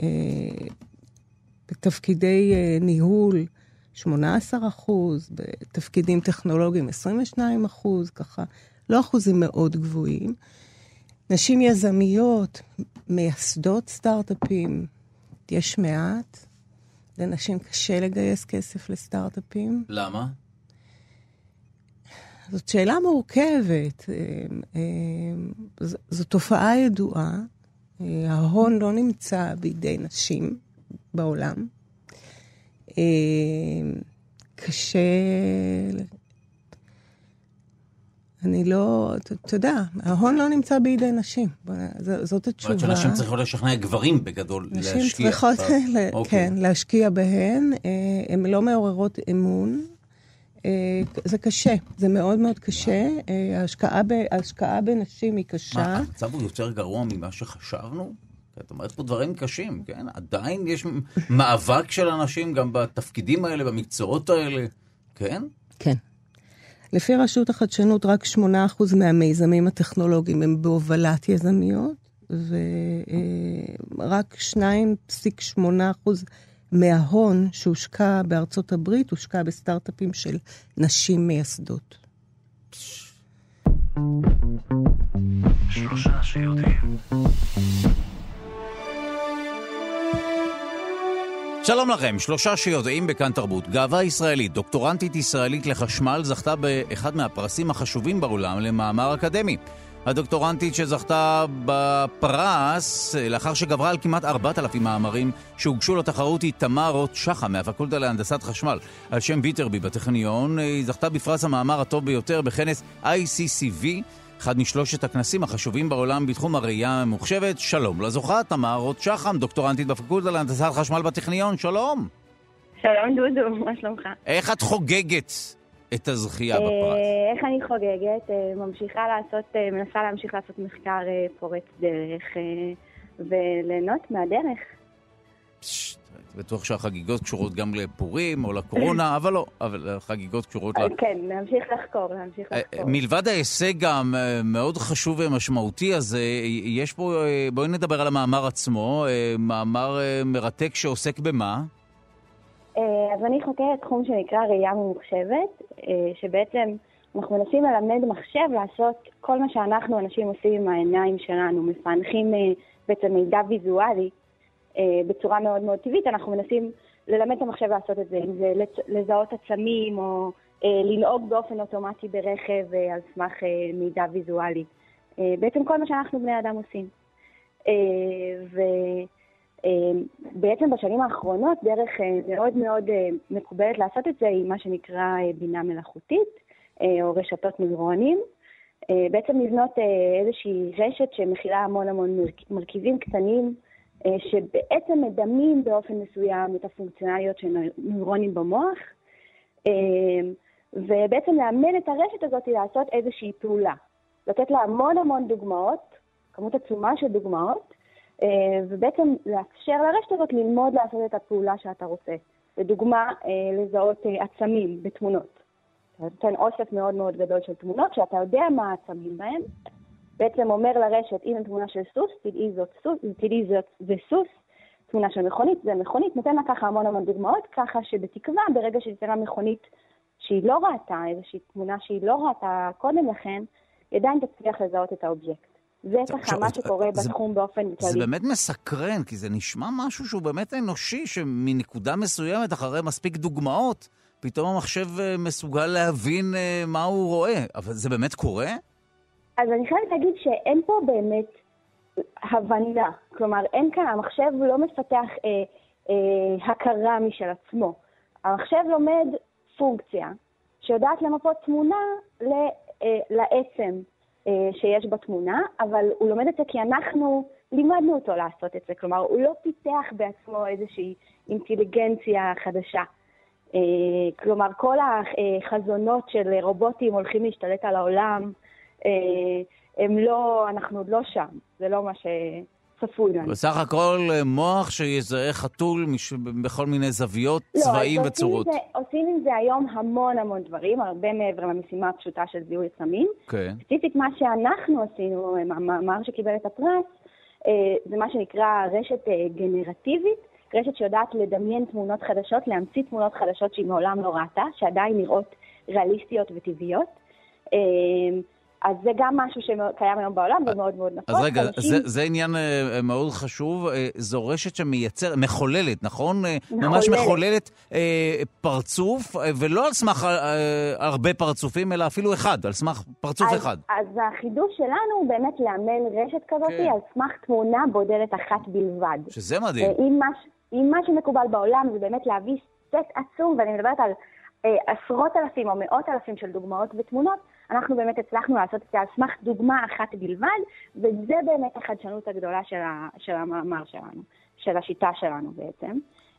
בתפקידי ניהול שמונה עשר אחוז, בתפקידים טכנולוגיים עשרים ושניים אחוז, ככה, לא אחוזים מאוד גבוהים. נשים יזמיות, מייסדות סטארט-אפים, יש מעט. לנשים קשה לגייס כסף לסטארט-אפים. למה? זאת שאלה מורכבת. זו תופעה ידועה. ההון לא נמצא בידי נשים בעולם. קשה... אני לא, אתה יודע, ההון לא נמצא בידי נשים. זאת התשובה. זאת שנשים צריכות לשכנע גברים בגדול להשקיע. נשים צריכות, כן, להשקיע בהן. הן לא מעוררות אמון. זה קשה, זה מאוד מאוד קשה. ההשקעה בנשים היא קשה. מה, המצב הוא יותר גרוע ממה שחשבנו? את אומרת פה דברים קשים, כן? עדיין יש מאבק של אנשים גם בתפקידים האלה, במקצועות האלה, כן? כן. לפי רשות החדשנות, רק שמונה אחוז מהמיזמים הטכנולוגיים הם בהובלת יזמיות, ורק שניים נקודה שמונה אחוז מההון שהושקע בארצות הברית, הושקע בסטארט-אפים של נשים מייסדות. שלושה שיודעים. שלום לכם, שלושה שיודעים בכאן תרבות. גאווה ישראלית, דוקטורנטית ישראלית לחשמל, זכתה באחד מהפרסים החשובים בעולם למאמר אקדמי. הדוקטורנטית שזכתה בפרס, לאחר שגברה על כמעט ארבעת אלפים מאמרים שהוגשו לתחרות, היא תמר רוט שחם מהפקולטה להנדסת חשמל. על שם ויטרבי בטכניון, היא זכתה בפרס המאמר הטוב ביותר בכנס איי סי סי וי, אחד משלושת הכנסים החשובים בעולם בתחום הראייה הממוחשבת. שלום לזוכה, תמר רוט שחם, דוקטורנטית בפקולטה להנדסת חשמל בטכניון. שלום. שלום דודו, מה שלומך? איך את חוגגת את הזכייה בפרס? איך אני חוגגת? ממשיכה לעשות, מנסה להמשיך לעשות מחקר פורץ דרך וליהנות מהדרך. בטוח שהחגיגות קשורות גם לפורים או לקורונה, אבל לא, אבל החגיגות קשורות ל... כן, להמשיך לחקור, להמשיך לחקור. מלבד ההישג גם מאוד חשוב ומשמעותי הזה, יש פה, בואי נדבר על המאמר עצמו, מאמר מרתק שעוסק במה? אז אני חוקרת תחום שנקרא ראייה ממוחשבת, שבעצם אנחנו מנסים ללמד מחשב לעשות כל מה שאנחנו אנשים עושים עם העיניים שלנו, מפענחים בעצם מידע ויזואלי, בצורה מאוד מאוד טבעית. אנחנו מנסים ללמד את המחשב לעשות את זה, אם זה לזהות עצמים או לנהוג באופן אוטומטי ברכב על סמך מידע ויזואלי. בעצם כל מה שאנחנו בני אדם עושים. ובעצם בשנים האחרונות דרך מאוד מאוד מקובלת לעשות את זה היא מה שנקרא בינה מלאכותית או רשתות נוירונים. בעצם לבנות איזושהי רשת שמכילה המון המון מרכיבים קטנים שבעצם מדמים באופן מסוים את הפונקציונליות של נוירונים במוח, ובעצם לאמן את הרשת הזאת לעשות איזושהי פעולה. לתת לה המון המון דוגמאות, כמות עצומה של דוגמאות, ובעצם לאפשר לרשת הזאת ללמוד לעשות את הפעולה שאתה רוצה. לדוגמה, לזהות עצמים בתמונות. אתה נותן אוסף מאוד מאוד גדול של תמונות, שאתה יודע מה העצמים בהן, בעצם אומר לרשת, הנה תמונה של סוס, תדעי זאת סוס, תדעי זאת זה סוס, תמונה של מכונית, זה מכונית, נותן לה ככה המון המון דוגמאות, ככה שבתקווה, ברגע שתראה מכונית שהיא לא ראתה, איזושהי תמונה שהיא לא ראתה קודם לכן, עדיין תצליח לזהות את האובייקט. זה ככה מה שקורה בתחום באופן כללי. זה באמת מסקרן, כי זה נשמע משהו שהוא באמת אנושי, שמנקודה מסוימת, אחרי מספיק דוגמאות, פתאום המחשב מסוגל להבין מה הוא רואה. אבל זה באמת קורה? אז אני חייבת להגיד שאין פה באמת הבנה. כלומר, אין כאן, המחשב לא מפתח אה, אה, הכרה משל עצמו. המחשב לומד פונקציה שיודעת למפות תמונה ל, אה, לעצם אה, שיש בתמונה, אבל הוא לומד את זה כי אנחנו לימדנו אותו לעשות את זה. כלומר, הוא לא פיתח בעצמו איזושהי אינטליגנציה חדשה. אה, כלומר, כל החזונות של רובוטים הולכים להשתלט על העולם, הם לא, אנחנו עוד לא שם, זה לא מה שצפוי לנו. בסך הכל מוח שיזהה חתול בכל מיני זוויות, צבעים וצורות. לא, עושים עם זה היום המון המון דברים, הרבה מעבר למשימה הפשוטה של זיהוי עצמים. ספציפית מה שאנחנו עשינו, המאמר שקיבל את הפרס, זה מה שנקרא רשת גנרטיבית, רשת שיודעת לדמיין תמונות חדשות, להמציא תמונות חדשות שהיא מעולם לא ראתה, שעדיין נראות ריאליסטיות וטבעיות. אז זה גם משהו שקיים היום בעולם, ומאוד מאוד נפוץ. אז רגע, זה, זה עניין מאוד חשוב. זו רשת שמייצר, מחוללת, נכון? מחוללת. ממש מחוללת אה, פרצוף, ולא על סמך אה, הרבה פרצופים, אלא אפילו אחד, על סמך פרצוף אז, אחד. אז החידוש שלנו הוא באמת לאמן רשת כזאת, כן. על סמך תמונה בודדת אחת בלבד. שזה מדהים. אם מה, אם מה שמקובל בעולם זה באמת להביא סט עצום, ואני מדברת על אה, עשרות אלפים או מאות אלפים של דוגמאות ותמונות, אנחנו באמת הצלחנו לעשות את זה על סמך דוגמה אחת בלבד, וזה באמת החדשנות הגדולה של, ה, של המאמר שלנו, של השיטה שלנו בעצם.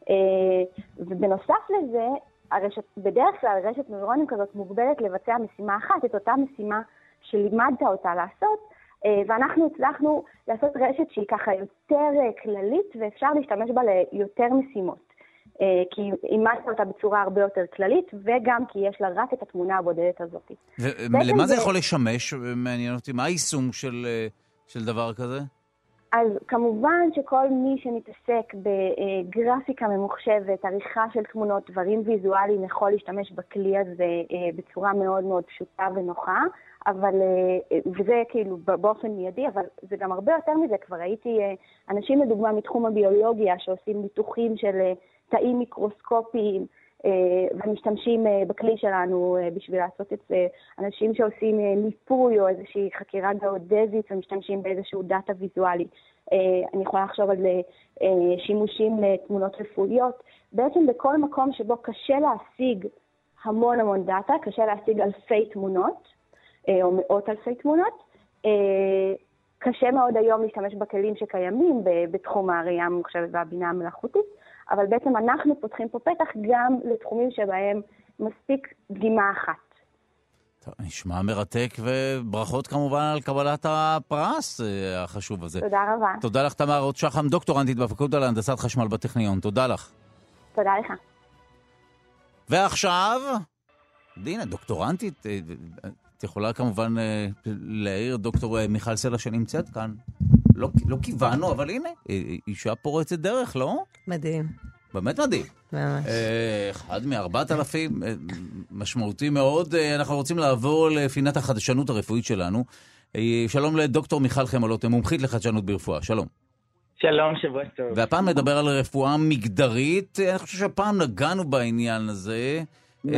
ובנוסף לזה, הרשת, בדרך כלל רשת נוירונים כזאת מוגבלת לבצע משימה אחת, את אותה משימה שלימדת אותה לעשות, ואנחנו הצלחנו לעשות רשת שהיא ככה יותר כללית, ואפשר להשתמש בה ליותר משימות. כי אימצנו אותה בצורה הרבה יותר כללית, וגם כי יש לה רק את התמונה הבודדת הזאת. ולמה זה יכול לשמש? מעניין אותי, מה היישום של, של דבר כזה? אז כמובן שכל מי שמתעסק בגרפיקה ממוחשבת, עריכה של תמונות, דברים ויזואליים, יכול להשתמש בכלי הזה בצורה מאוד מאוד פשוטה ונוחה, אבל, וזה כאילו באופן מיידי, אבל זה גם הרבה יותר מזה. כבר ראיתי אנשים לדוגמה מתחום הביולוגיה שעושים ניתוחים של תאים מיקרוסקופיים ומשתמשים בכלי שלנו בשביל לעשות את זה. אנשים שעושים ניפוי או איזושהי חקירה גיאודזית ומשתמשים באיזשהו דאטה ויזואלי. אני יכולה לחשוב על שימושים לתמונות רפואיות. בעצם בכל מקום שבו קשה להשיג המון המון דאטה, קשה להשיג אלפי תמונות או מאות אלפי תמונות, קשה מאוד היום להשתמש בכלים שקיימים בתחום הראייה הממוחשבת והבינה המלאכותית, אבל בעצם אנחנו פותחים פה פתח גם לתחומים שבהם מספיק דגימה אחת. טוב, נשמע מרתק, וברכות כמובן על קבלת הפרס החשוב הזה. תודה רבה. תודה לך, תמר רוט שחם, דוקטורנטית בפקולטה להנדסת חשמל בטכניון. תודה לך. תודה לך. ועכשיו, דינה, דוקטורנטית, את יכולה כמובן להעיר דוקטור מיכל סלע שנמצאת כאן. לא, לא כיוונו, אבל הנה, אישה פורצת דרך, לא? מדהים. באמת מדהים. ממש. אחד מארבעת אלפים, משמעותי מאוד. אנחנו רוצים לעבור לפינת החדשנות הרפואית שלנו. שלום לדוקטור מיכל חמלות, מומחית לחדשנות ברפואה. שלום. שלום, שבוע טוב. והפעם נדבר על רפואה מגדרית. אני חושב שהפעם נגענו בעניין הזה. נכון.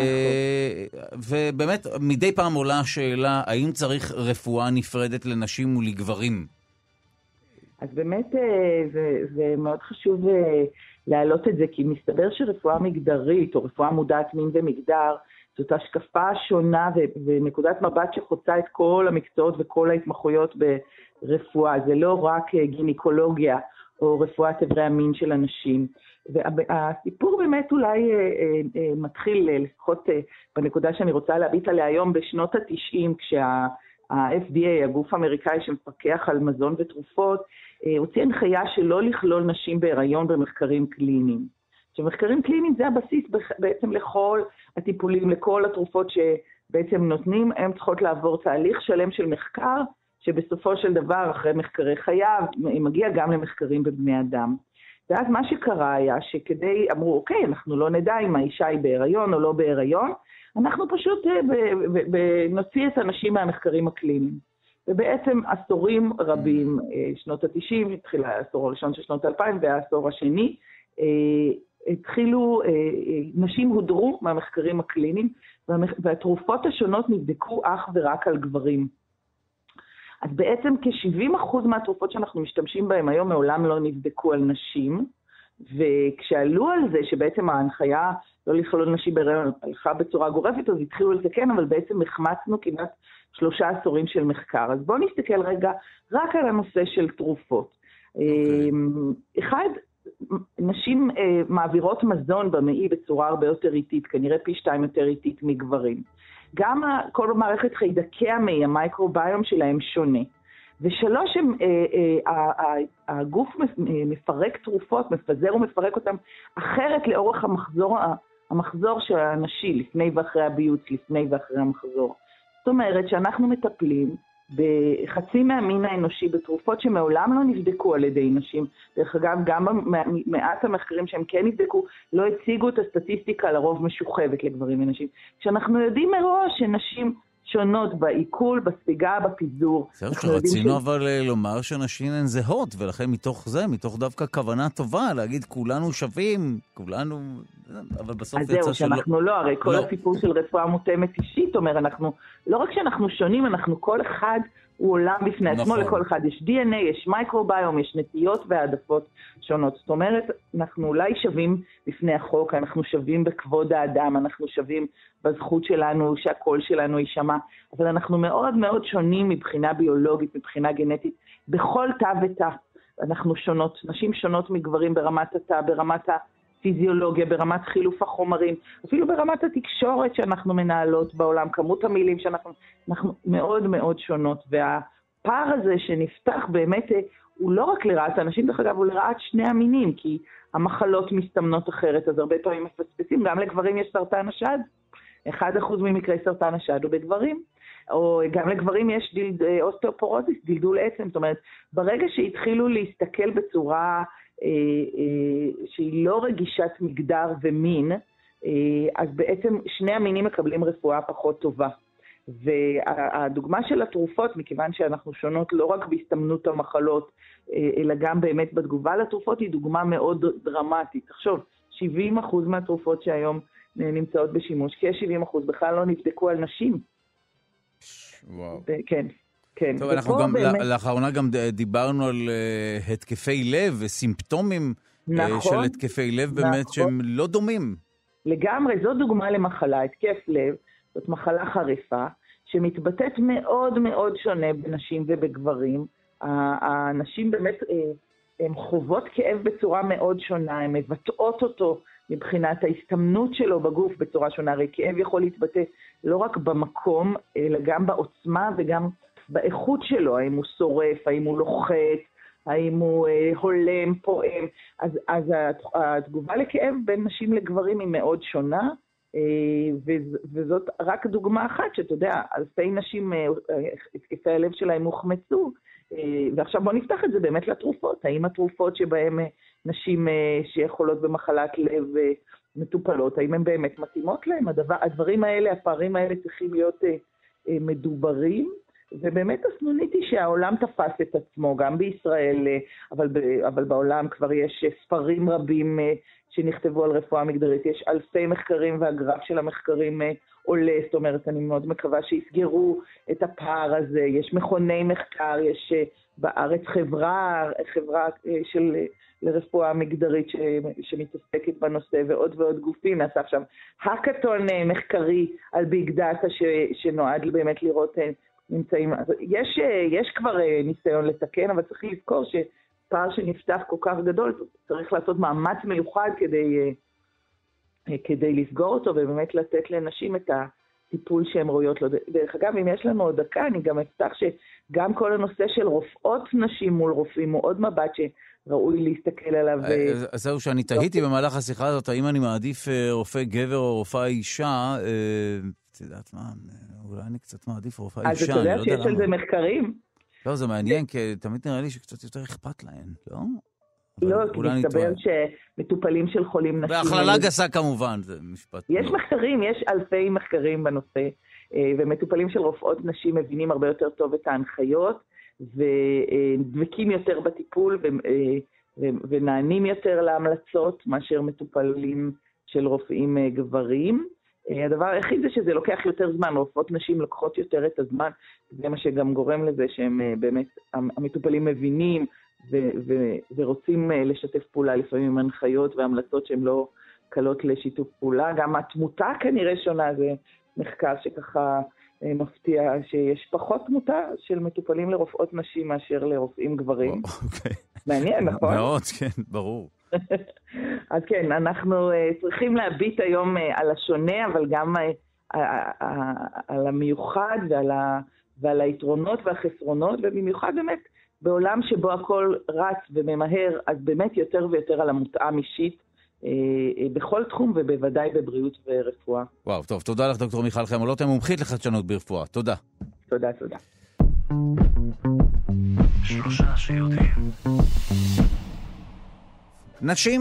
ובאמת, מדי פעם עולה השאלה, האם צריך רפואה נפרדת לנשים ולגברים? אז באמת זה, זה מאוד חשוב להעלות את זה, כי מסתבר שרפואה מגדרית, או רפואה מודעת מין ומגדר, זאת השקפה שונה ונקודת מבט שחוצה את כל המקצועות וכל ההתמחויות ברפואה. זה לא רק גינקולוגיה או רפואת איברי המין של אנשים. והסיפור באמת אולי מתחיל לפחות בנקודה שאני רוצה להביט עליה היום בשנות ה-תשעים, כשה-אף די איי, הגוף האמריקאי שמפקח על מזון ותרופות, הוציא הנחיה שלא לכלול נשים בהיריון במחקרים קליניים. שמחקרים קליניים זה הבסיס בעצם לכל הטיפולים, לכל התרופות שבעצם נותנים, הן צריכות לעבור תהליך שלם של מחקר, שבסופו של דבר, אחרי מחקרי חייו, מגיע גם למחקרים בבני אדם. ואז מה שקרה היה שכדי, אמרו, אוקיי, אנחנו לא נדע אם האישה היא בהיריון או לא בהיריון, אנחנו פשוט נוציא את האנשים מהמחקרים הקליניים. ובעצם עשורים רבים, שנות ה-תשעים, התחילה העשור הראשון של שנות אלפיים והעשור השני, התחילו, נשים הודרו מהמחקרים הקליניים, והתרופות השונות נבדקו אך ורק על גברים. אז בעצם כ-שבעים אחוז מהתרופות שאנחנו משתמשים בהן היום מעולם לא נבדקו על נשים, וכשעלו על זה שבעצם ההנחיה לא לכלול נשים בהיריון הלכה בצורה גורפת, אז התחילו על זה כן, אבל בעצם החמצנו כמעט שלושה עשורים של מחקר. אז בואו נסתכל רגע רק על הנושא של תרופות. Okay. אחד, נשים מעבירות מזון במעי בצורה הרבה יותר איטית, כנראה פי שתיים יותר איטית מגברים. גם כל מערכת חיידקי המעי, המייקרוביום שלהם שונה. ושלוש, הגוף מפרק תרופות, מפזר ומפרק אותם אחרת לאורך המחזור, המחזור של הנשי, לפני ואחרי הביוץ, לפני ואחרי המחזור. זאת אומרת שאנחנו מטפלים בחצי מהמין האנושי בתרופות שמעולם לא נבדקו על ידי נשים. דרך אגב, גם מעט המחקרים שהם כן נבדקו, לא הציגו את הסטטיסטיקה לרוב משוכבת לגברים ונשים. כשאנחנו יודעים מראש שנשים שונות בעיכול, בספיגה, בפיזור. זהו שרצינו ש... אבל לומר שנשים הן זהות, ולכן מתוך זה, מתוך דווקא כוונה טובה, להגיד כולנו שווים, כולנו... אבל בסוף יצא שלא... אז זהו, שאנחנו לא, הרי כל לא. הסיפור של רפואה מותאמת אישית אומר, אנחנו, לא רק שאנחנו שונים, אנחנו כל אחד הוא עולם בפני עצמו, נכון. לכל אחד יש די אן איי, יש מייקרוביום, יש נטיות והעדפות שונות. זאת אומרת, אנחנו אולי שווים בפני החוק, אנחנו שווים בכבוד האדם, אנחנו שווים בזכות שלנו, שהקול שלנו יישמע, אבל אנחנו מאוד מאוד שונים מבחינה ביולוגית, מבחינה גנטית, בכל תא ותא. אנחנו שונות, נשים שונות מגברים ברמת התא, ברמת הפיזיולוגיה, ברמת חילוף החומרים, אפילו ברמת התקשורת שאנחנו מנהלות בעולם, כמות המילים שאנחנו אנחנו מאוד מאוד שונות, והפער הזה שנפתח באמת הוא לא רק לרעת האנשים, דרך אגב הוא לרעת שני המינים, כי המחלות מסתמנות אחרת, אז הרבה פעמים מפספסים, גם לגברים יש סרטן השד, אחד אחוז ממקרי סרטן השד הוא בגברים, או גם לגברים יש דילד, אוסטאופורוזיס, דלדול עצם, זאת אומרת, ברגע שהתחילו להסתכל בצורה אה, אה, שהיא לא רגישת מגדר ומין, אה, אז בעצם שני המינים מקבלים רפואה פחות טובה. והדוגמה של התרופות, מכיוון שאנחנו שונות לא רק בהסתמנות המחלות, אלא גם באמת בתגובה לתרופות, היא דוגמה מאוד דרמטית. תחשוב, שבעים אחוז מהתרופות שהיום נמצאות בשימוש, כ-שבעים אחוז בכלל לא נבדקו על נשים. וואו. כן, כן. טוב, אנחנו גם, באמת... לאחרונה גם דיברנו על uh, התקפי לב וסימפטומים נכון, uh, של התקפי לב, באמת נכון. שהם לא דומים. לגמרי, זו דוגמה למחלה, התקף לב, זאת מחלה חריפה, שמתבטאת מאוד מאוד שונה בנשים ובגברים. הנשים באמת, הן חוות כאב בצורה מאוד שונה, הן מבטאות אותו מבחינת ההסתמנות שלו בגוף בצורה שונה. הרי כאב יכול להתבטא לא רק במקום, אלא גם בעוצמה וגם באיכות שלו, האם הוא שורף, האם הוא לוחץ, האם הוא אה, הולם, פועם. אז, אז התגובה לכאב בין נשים לגברים היא מאוד שונה, אה, ו- וזאת רק דוגמה אחת, שאתה יודע, אלפי נשים, אה, התקפי הלב שלהם הוחמצו, אה, ועכשיו בוא נפתח את זה באמת לתרופות. האם התרופות שבהן אה, נשים אה, שיכולות במחלת לב אה, מטופלות, האם הן באמת מתאימות להם? הדבר, הדברים האלה, הפערים האלה צריכים להיות אה, אה, מדוברים, ובאמת הסנונית היא שהעולם תפס את עצמו, גם בישראל, אבל, אבל בעולם כבר יש ספרים רבים שנכתבו על רפואה מגדרית, יש אלפי מחקרים והגרף של המחקרים עולה, זאת אומרת, אני מאוד מקווה שיסגרו את הפער הזה, יש מכוני מחקר, יש בארץ חברה, חברה של לרפואה מגדרית ש, שמתעסקת בנושא, ועוד ועוד גופים, נעשה עכשיו האקתון מחקרי על ביג דאטה ש, שנועד באמת לראות נמצאים, יש, יש כבר ניסיון לתקן, אבל צריך לזכור שפער שנפתח כל כך גדול, צריך לעשות מאמץ מיוחד כדי, כדי לסגור אותו, ובאמת לתת לנשים את הטיפול שהן ראויות לו. דרך אגב, אם יש לנו עוד דקה, אני גם אפתח שגם כל הנושא של רופאות נשים מול רופאים, הוא עוד מבט שראוי להסתכל עליו. אז זהו שאני תהיתי במהלך השיחה הזאת, האם אני מעדיף רופא גבר או רופאה אישה, את יודעת מה, אולי אני קצת מעדיף רופאה אישה. אז אתה יודע שיש על זה מחקרים? לא, זה מעניין, כי תמיד נראה לי שקצת יותר אכפת להן, לא? לא, כי מסתבר שמטופלים של חולים נשים... והכללה גסה כמובן, זה משפט. יש מחקרים, יש אלפי מחקרים בנושא, ומטופלים של רופאות נשים מבינים הרבה יותר טוב את ההנחיות, ודבקים יותר בטיפול, ונענים יותר להמלצות, מאשר מטופלים של רופאים גברים. הדבר היחיד זה שזה לוקח יותר זמן, רופאות נשים לוקחות יותר את הזמן, זה מה שגם גורם לזה שהם באמת, המטופלים מבינים ו- ו- ורוצים לשתף פעולה לפעמים עם הנחיות והמלצות שהן לא קלות לשיתוף פעולה. גם התמותה כנראה שונה, זה מחקר שככה מפתיע שיש פחות תמותה של מטופלים לרופאות נשים מאשר לרופאים גברים. אוקיי. מעניין, נכון? מאוד, כן, ברור. אז כן, אנחנו צריכים להביט היום על השונה, אבל גם על המיוחד ועל, ה, ועל היתרונות והחסרונות, ובמיוחד באמת בעולם שבו הכל רץ וממהר, אז באמת יותר ויותר על המותאם אישית בכל תחום, ובוודאי בבריאות ורפואה. וואו, טוב, תודה לך דוקטור מיכל חמולות, מומחית לחדשנות ברפואה. תודה. תודה, תודה. שלושה שיודעים. נשים.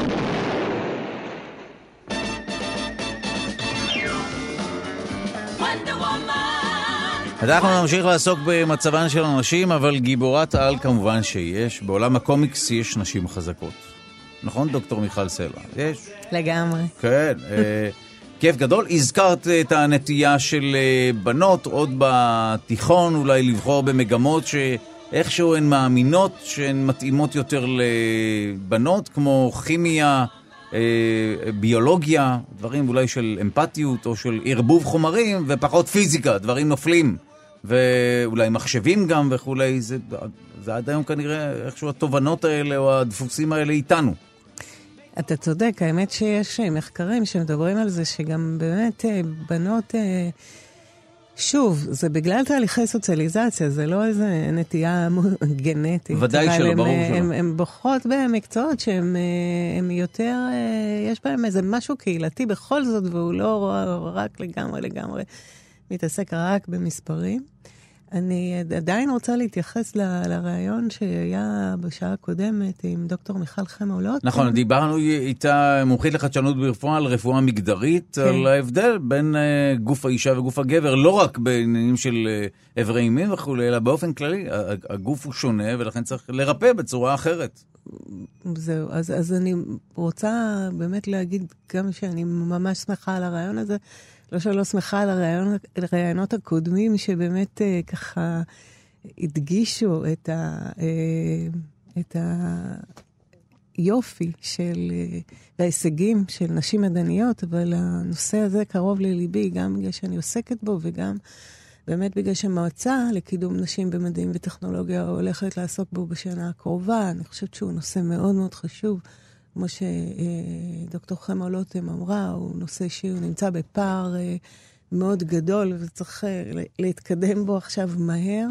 אנחנו נמשיך לעסוק במצבן של הנשים, אבל גיבורת על כמובן שיש. בעולם הקומיקס יש נשים חזקות. נכון, דוקטור מיכל סלע? יש? לגמרי. כן. כיף גדול. הזכרת את הנטייה של בנות, עוד בתיכון, אולי לבחור במגמות שאיכשהו הן מאמינות שהן מתאימות יותר לבנות, כמו כימיה, ביולוגיה, דברים אולי של אמפתיות או של ערבוב חומרים, ופחות פיזיקה, דברים נופלים, ואולי מחשבים גם וכולי. זה, זה עד היום כנראה איכשהו התובנות האלה או הדפוסים האלה איתנו. אתה צודק, האמת שיש מחקרים שמדברים על זה, שגם באמת בנות, שוב, זה בגלל תהליכי סוציאליזציה, זה לא איזה נטייה גנטית. ודאי שלא, ברור שלא. הן, הן בוחרות במקצועות שהן הן יותר, יש בהם איזה משהו קהילתי בכל זאת, והוא לא רק לגמרי לגמרי מתעסק רק במספרים. אני עדיין רוצה להתייחס ל- לרעיון שהיה בשעה הקודמת עם דוקטור מיכל חמולות. נכון, דיברנו איתה, מומחית לחדשנות ברפואה, על רפואה מגדרית, כן. על ההבדל בין uh, גוף האישה וגוף הגבר, לא רק בעניינים של uh, עברי מין וכו', אלא באופן כללי, הגוף הוא שונה, ולכן צריך לרפא בצורה אחרת. זהו, אז, אז אני רוצה באמת להגיד גם שאני ממש שמחה על הרעיון הזה, לא שלא שמחה על הרעיון, הרעיונות הקודמים שבאמת אה, ככה הדגישו את, ה, אה, את היופי של, אה, וההישגים של נשים מדעניות, אבל הנושא הזה קרוב לליבי, גם בגלל שאני עוסקת בו וגם באמת בגלל שמועצה לקידום נשים במדעים וטכנולוגיה הולכת לעסוק בו בשנה הקרובה. אני חושבת שהוא נושא מאוד מאוד חשוב, כמו שדוקטור חמה לוטם אמרה, הוא נושא שהוא נמצא בפער מאוד גדול, וצריך להתקדם בו עכשיו מהר.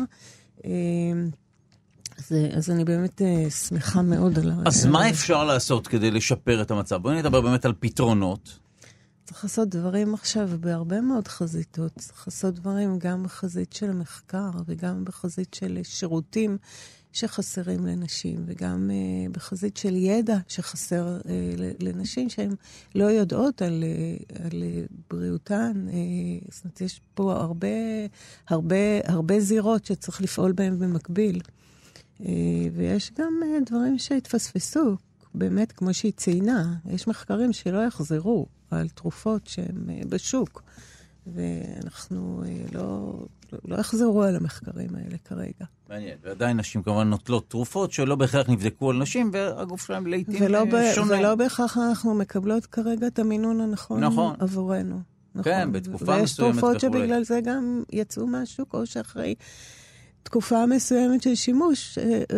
אז, אז אני באמת שמחה מאוד על... אז מה אפשר לעשות כדי לשפר את המצב? בואי נדבר באמת על פתרונות. צריך לעשות דברים עכשיו בהרבה מאוד חזיתות. צריך לעשות דברים גם בחזית של המחקר, וגם בחזית של שירותים שחסרים לנשים, וגם uh, בחזית של ידע שחסר uh, לנשים שהן לא יודעות על, uh, על uh, בריאותן. Uh, זאת אומרת, יש פה הרבה, הרבה, הרבה זירות שצריך לפעול בהן במקביל. Uh, ויש גם uh, דברים שהתפספסו, באמת, כמו שהיא ציינה. יש מחקרים שלא יחזרו על תרופות שהן uh, בשוק, ואנחנו uh, לא... לא יחזרו על המחקרים האלה כרגע. מעניין, ועדיין נשים כמובן נוטלות תרופות שלא בהכרח נבדקו על נשים, והגוף שלהם לעתים שונה. ולא בהכרח אנחנו מקבלות כרגע את המינון הנכון נכון. עבורנו. נכון. כן, בתקופה ויש מסוימת. ויש תרופות שבגלל זה גם יצאו מהשוק, או שאחרי תקופה מסוימת של שימוש,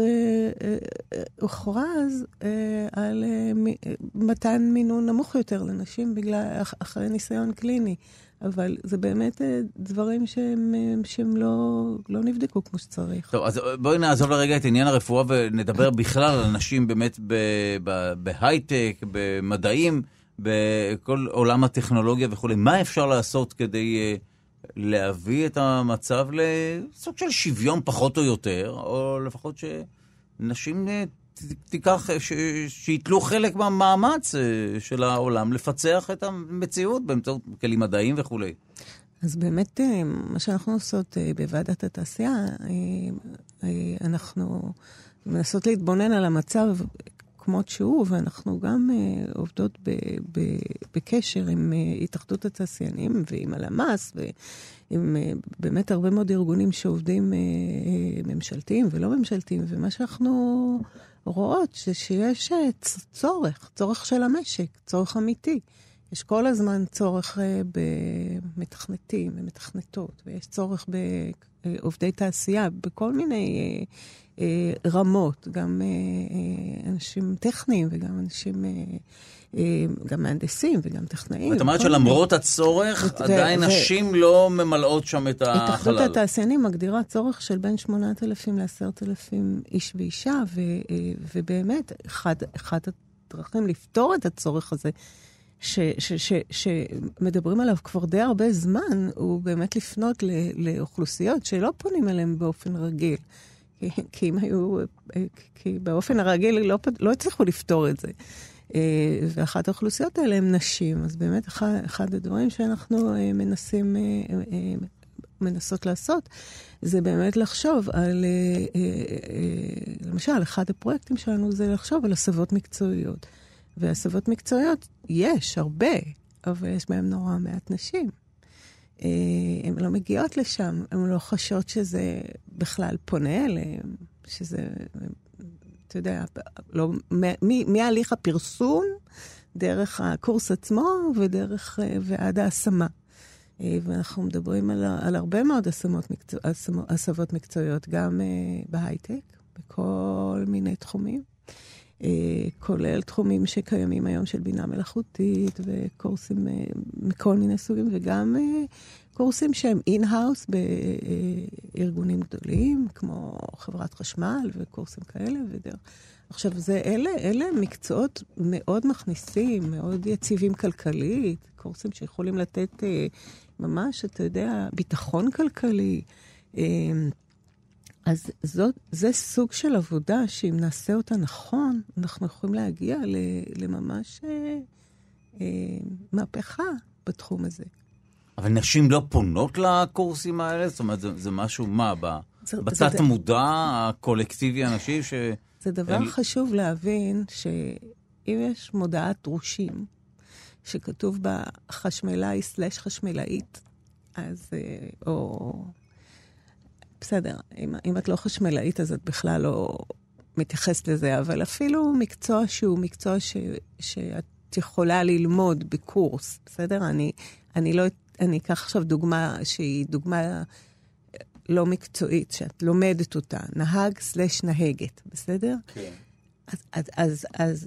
הוכרז על מתן מינון נמוך יותר לנשים, בגלל אחרי ניסיון קליני. אבל זה באמת דברים שהם, שהם לא, לא נבדקו כמו שצריך. טוב, אז בואי נעזוב לרגע את עניין הרפואה ונדבר בכלל על אנשים באמת בהייטק, במדעים, בכל עולם הטכנולוגיה וכו'. מה אפשר לעשות כדי להביא את המצב לסוג של שוויון פחות או יותר, או לפחות שנשים תיקח, שיתלו חלק מהמאמץ של העולם, לפצח את המציאות באמצעות כלים מדעיים וכו'. אז באמת, מה שאנחנו עושות בוועדת התעשייה, אנחנו מנסות להתבונן על המצב כמות שהוא, ואנחנו גם עובדות בקשר עם התאחדות התעשיינים ועם הלמ"ס, ועם באמת הרבה מאוד ארגונים שעובדים ממשלתיים ולא ממשלתיים, ומה שאנחנו רואות שיש צורך, צורך של המשק, צורך אמיתי. יש כל הזמן צורך במתכנתים ומתכנתות, ויש צורך בעובדי תעשייה, בכל מיני רמות, גם אנשים טכניים וגם אנשים, גם מהנדסים וגם טכנאים. זאת אומרת שלמרות הצורך, עדיין נשים לא ממלאות שם את החלל. התאחדות התעשיינים מגדירה צורך של בין שמונת אלפים לעשרת אלפים איש ואישה, ובאמת, אחד הדרכים לפתור את הצורך הזה, שמדברים עליו כבר די הרבה זמן, הוא באמת לפנות לאוכלוסיות שלא פונים אליהם באופן רגיל. כי אם היו, כי באופן הרגיל לא, לא הצליחו לפתור את זה. ואחת האוכלוסיות האלה הם נשים. אז באמת אחד, אחד הדברים שאנחנו מנסים, מנסות לעשות, זה באמת לחשוב על, למשל, אחד הפרויקטים שלנו זה לחשוב על הסבות מקצועיות. והסבות מקצועיות יש הרבה, אבל יש בהם נורא מעט נשים. הן לא מגיעות לשם, הן לא חשות שזה בכלל פונה אליהן, שזה, אתה יודע, לא, מהליך הפרסום, דרך הקורס עצמו ודרך, ועד ההשמה. ואנחנו מדברים על, על הרבה מאוד השמות מקצוע, הסבות מקצועיות, גם בהייטק, בכל מיני תחומים. כולל תחומים שקיימים היום של בינה מלאכותית וקורסים מכל מיני סוגים, וגם קורסים שהם אין-האוס בארגונים גדולים, כמו חברת חשמל וקורסים כאלה. ודרך. עכשיו, זה, אלה, אלה מקצועות מאוד מכניסים, מאוד יציבים כלכלית, קורסים שיכולים לתת ממש, אתה יודע, ביטחון כלכלי. אז זאת, זה סוג של עבודה שאם נעשה אותה נכון, אנחנו יכולים להגיע לממש אה, אה, מהפכה בתחום הזה. אבל נשים לא פונות לקורסים האלה? זאת אומרת, זה, זה משהו מה? בצד זה, המודע, הקולקטיבי האנשים ש... זה דבר אל... חשוב להבין שאם יש מודעת דרושים, שכתוב בה חשמלאי סלש חשמלאית, אז, אה, או... בסדר, אם, אם את לא חשמלאית, אז את בכלל לא מתייחסת לזה, אבל אפילו מקצוע שהוא מקצוע ש, שאת יכולה ללמוד בקורס, בסדר? אני, אני לא, אני אקח עכשיו דוגמה שהיא דוגמה לא מקצועית, שאת לומדת אותה, נהג סלש נהגת, בסדר? כן. אז, אז, אז, אז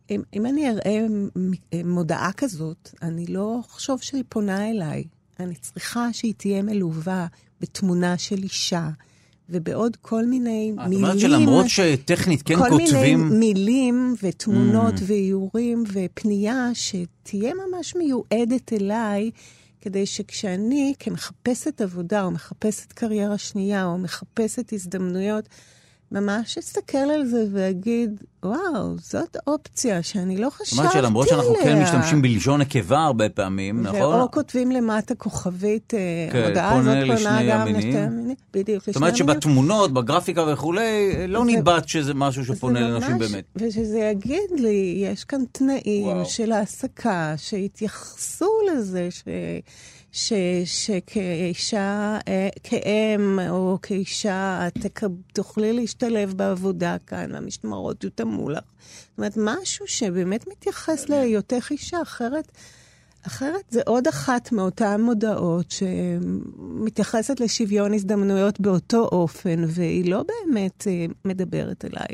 אם, אם אני אראה מודעה כזאת, אני לא חושב שהיא פונה אליי. אני צריכה שהיא תהיה מלווה בתמונה של אישה, ובעוד כל מיני את מילים... את אומרת שלמרות שטכנית כן כל כותבים... כל מיני מילים ותמונות Mm. ואיורים ופנייה שתהיה ממש מיועדת אליי, כדי שכשאני כמחפשת עבודה, או מחפשת קריירה שנייה, או מחפשת הזדמנויות, ממש אסתכל על זה ואגיד, וואו, זאת אופציה שאני לא חשבתי עליה. זאת אומרת שלמרות שאנחנו כן משתמשים בלשון נקבה הרבה פעמים, נכון? ואו כותבים למטה כוכבית, המודעה הזאת פונה גם לשני המינים. בדיוק, זאת אומרת שבתמונות, בגרפיקה וכולי, לא ניבט שזה משהו שפונה לנשים באמת. ושזה יגיד לי, יש כאן תנאים של העסקה, שהתייחסו לזה ש... ש, שכאישה, כאם או כאישה, את תוכלי להשתלב בעבודה כאן, המשמרות יותאמו לך. זאת אומרת, משהו שבאמת מתייחס להיותך אישה, אחרת, אחרת זה עוד אחת מאותן מודעות שמתייחסת לשוויון הזדמנויות באותו אופן, והיא לא באמת מדברת אליי.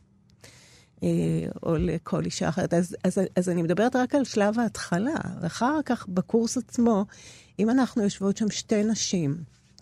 או לכל אישה אחרת. אז, אז, אז אני מדברת רק על שלב ההתחלה. ואחר כך, בקורס עצמו, אם אנחנו יושבות שם שתי נשים,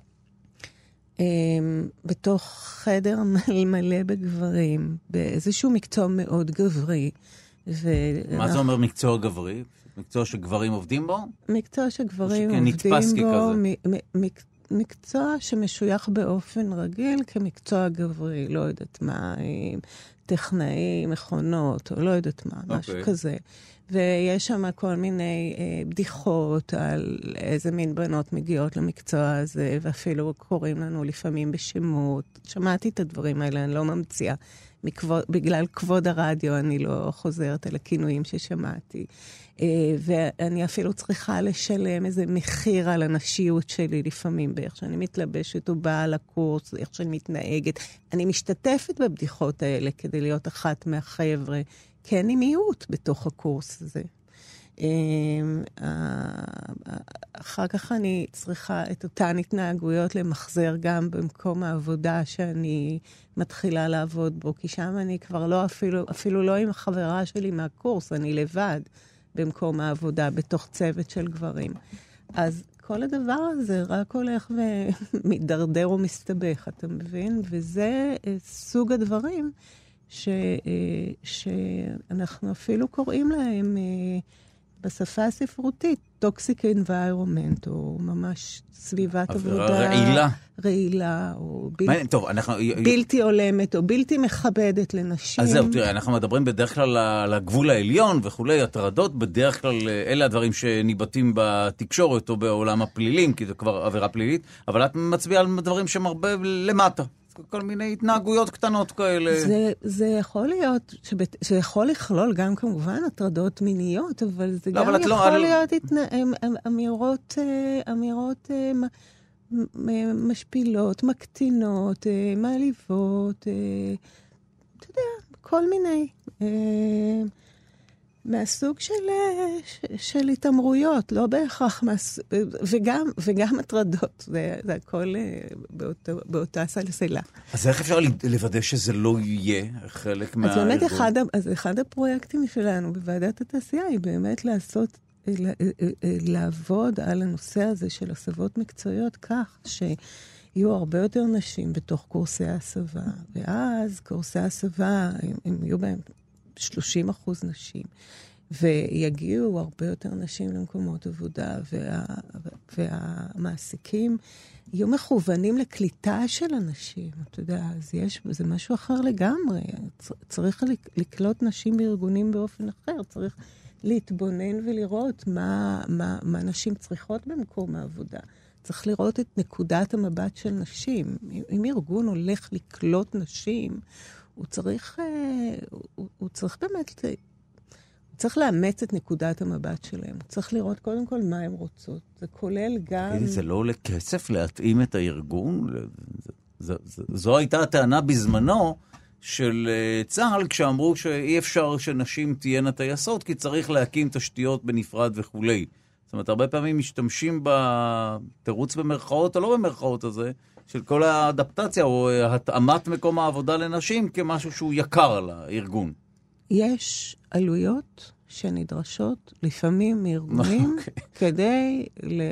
בתוך חדר מלא בגברים, באיזשהו מקצוע מאוד גברי. מה זה אומר מקצוע גברי? מקצוע שגברים עובדים בו? מקצוע שגברים עובדים בו, מקצוע שמשוייך באופן רגיל כמקצוע גברי, לא יודעת מה, טכנאי, מכונות, או לא יודעת מה, משהו כזה. ויש שם כל מיני אה, בדיחות על איזה מין בנות מגיעות למקצוע הזה, ואפילו קוראים לנו לפעמים בשמות. שמעתי את הדברים האלה, אני לא ממציאה. מכבוד, בגלל כבוד הרדיו אני לא חוזרת על הכינויים ששמעתי. אה, ואני אפילו צריכה לשלם איזה מחיר על הנשיות שלי לפעמים, באיך שאני מתלבשת או באה לקורס, איך שאני מתנהגת. אני משתתפת בבדיחות האלה כדי להיות אחת מהחבר'ה. כן עם מיעוט בתוך הקורס הזה. אחר כך אני צריכה את אותן התנהגויות למחזר גם במקום העבודה שאני מתחילה לעבוד בו, כי שם אני כבר לא אפילו, אפילו לא עם החברה שלי מהקורס, אני לבד במקום העבודה, בתוך צוות של גברים. אז כל הדבר הזה רק הולך ומתדרדר ומסתבך, אתה מבין? וזה סוג הדברים ש, שאנחנו אפילו קוראים להם בשפה הספרותית, טוקסיק אנביירומנט, או ממש סביבת עבודה רעילה. רעילה, או בל... מעניין, טוב, אנחנו... בלתי הולמת, או בלתי מכבדת לנשים. אז זהו, תראה, אנחנו מדברים בדרך כלל על הגבול העליון וכולי, הטרדות, בדרך כלל אלה הדברים שניבטים בתקשורת או בעולם הפלילים, כי זה כבר עבירה פלילית, אבל את מצביעה על דברים שהם הרבה למטה. כל מיני התנהגויות קטנות כאלה. זה, זה יכול להיות, שבט, שיכול לכלול גם כמובן הטרדות מיניות, אבל זה לא, גם אבל יכול לא, להיות התנה, אמירות, אמירות משפילות, מקטינות, מעליבות, אתה יודע, כל מיני, מהסוג של, של התאמרויות, לא בהכרח, וגם, וגם הטרדות, זה, זה הכל באותו, באותה סלסלה. אז איך אפשר לוודא שזה לא יהיה חלק מה... אז באמת אחד, אז אחד הפרויקטים שלנו בוועדת התעשייה היא באמת לעשות, לעבוד על הנושא הזה של הסבות מקצועיות כך שיהיו הרבה יותר נשים בתוך קורסי ההסבה, ואז קורסי ההסבה, הם, הם יהיו בהם שלושים אחוז נשים, ויגיעו הרבה יותר נשים למקומות עבודה, וה, והמעסיקים יהיו מכוונים לקליטה של אנשים, אתה יודע, אז יש, זה משהו אחר לגמרי, צריך לקלוט נשים בארגונים באופן אחר, צריך להתבונן ולראות מה, מה, מה נשים צריכות במקום העבודה. צריך לראות את נקודת המבט של נשים. אם ארגון הולך לקלוט נשים, הוא צריך, הוא, הוא צריך באמת, הוא צריך לאמץ את נקודת המבט שלהם. הוא צריך לראות קודם כל מה הם רוצות. זה כולל גם... זה לא עולה כסף להתאים את הארגון? זו, זו, זו הייתה הטענה בזמנו של צה"ל, כשאמרו שאי אפשר שנשים תהיינה טייסות, כי צריך להקים תשתיות בנפרד וכולי. זאת אומרת, הרבה פעמים משתמשים בתירוץ במרכאות או לא במרכאות הזה, של כל האדפטציה או התאמת מקום העבודה לנשים כמשהו שהוא יקר על הארגון. יש עלויות שנדרשות לפעמים מארגונים okay. כדי ל...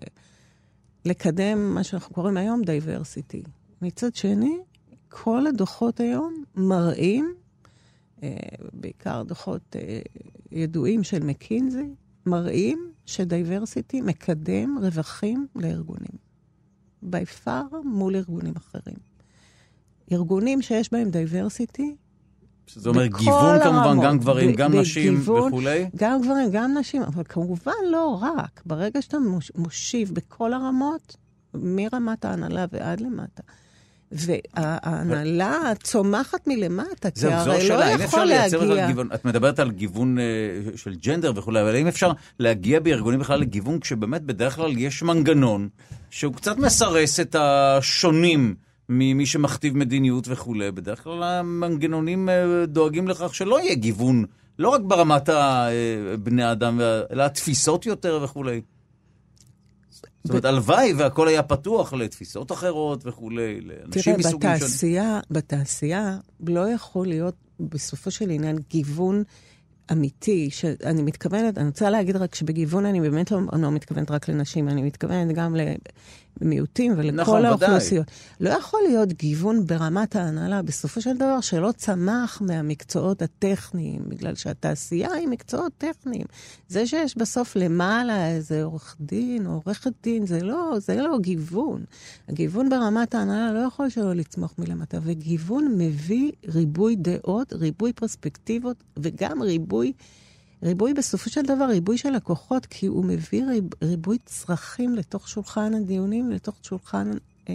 לקדם מה שאנחנו קוראים היום diversity. מצד שני, כל הדוחות היום מראים, אה, בעיקר דוחות אה, ידועים של מקינזי, מראים שדייברסיטי מקדם רווחים לארגונים. ביפר מול ארגונים אחרים. ארגונים שיש בהם דייברסיטי, שזה אומר גיוון כמובן, גם גברים, גם נשים וכו'. גם גברים, גם נשים, אבל כמובן לא רק. ברגע שאתה מושיב בכל הרמות, מרמת ההנהלה ועד למטה. וההנהלה צומחת מלמטה, כי הרי לא יכול להגיע. את מדברת על גיוון של ג'נדר וכו', אבל האם אפשר להגיע בארגונים בכלל לגיוון, כשבאמת בדרך כלל יש מנגנון שהוא קצת מסרס את השונים ממי שמכתיב מדיניות וכו'. בדרך כלל המנגנונים דואגים לכך שלא יהיה גיוון, לא רק ברמת בני האדם, אלא התפיסות יותר וכו'. זאת אומרת, הלוואי והכל היה פתוח לתפיסות אחרות וכו', לאנשים מסוגים שונים. בתעשייה לא יכול להיות בסופו של עניין גיוון אמיתי, שאני מתכוונת, אני רוצה להגיד רק שבגיוון אני באמת לא, לא מתכוונת רק לנשים, אני מתכוונת גם למיעוטים ולכל נכון, האוכלוסיות. ודאי. לא יכול להיות גיוון ברמת ההנהלה, בסופו של דבר שלא צמח מהמקצועות הטכניים, בגלל שהתעשייה היא מקצועות טכניים. זה שיש בסוף למעלה איזה עורך דין או עורכת דין, זה לא, זה לא גיוון. הגיוון ברמת ההנהלה לא יכול שלא לצמוח מלמטה, וגיוון מביא ריבוי דעות, ריבוי פרספקטיבות, וגם ריבוי ריבוי בסופו של דבר, ריבוי של לקוחות, כי הוא מביא ריב, ריבוי צרכים לתוך שולחן הדיונים, לתוך שולחן... אה,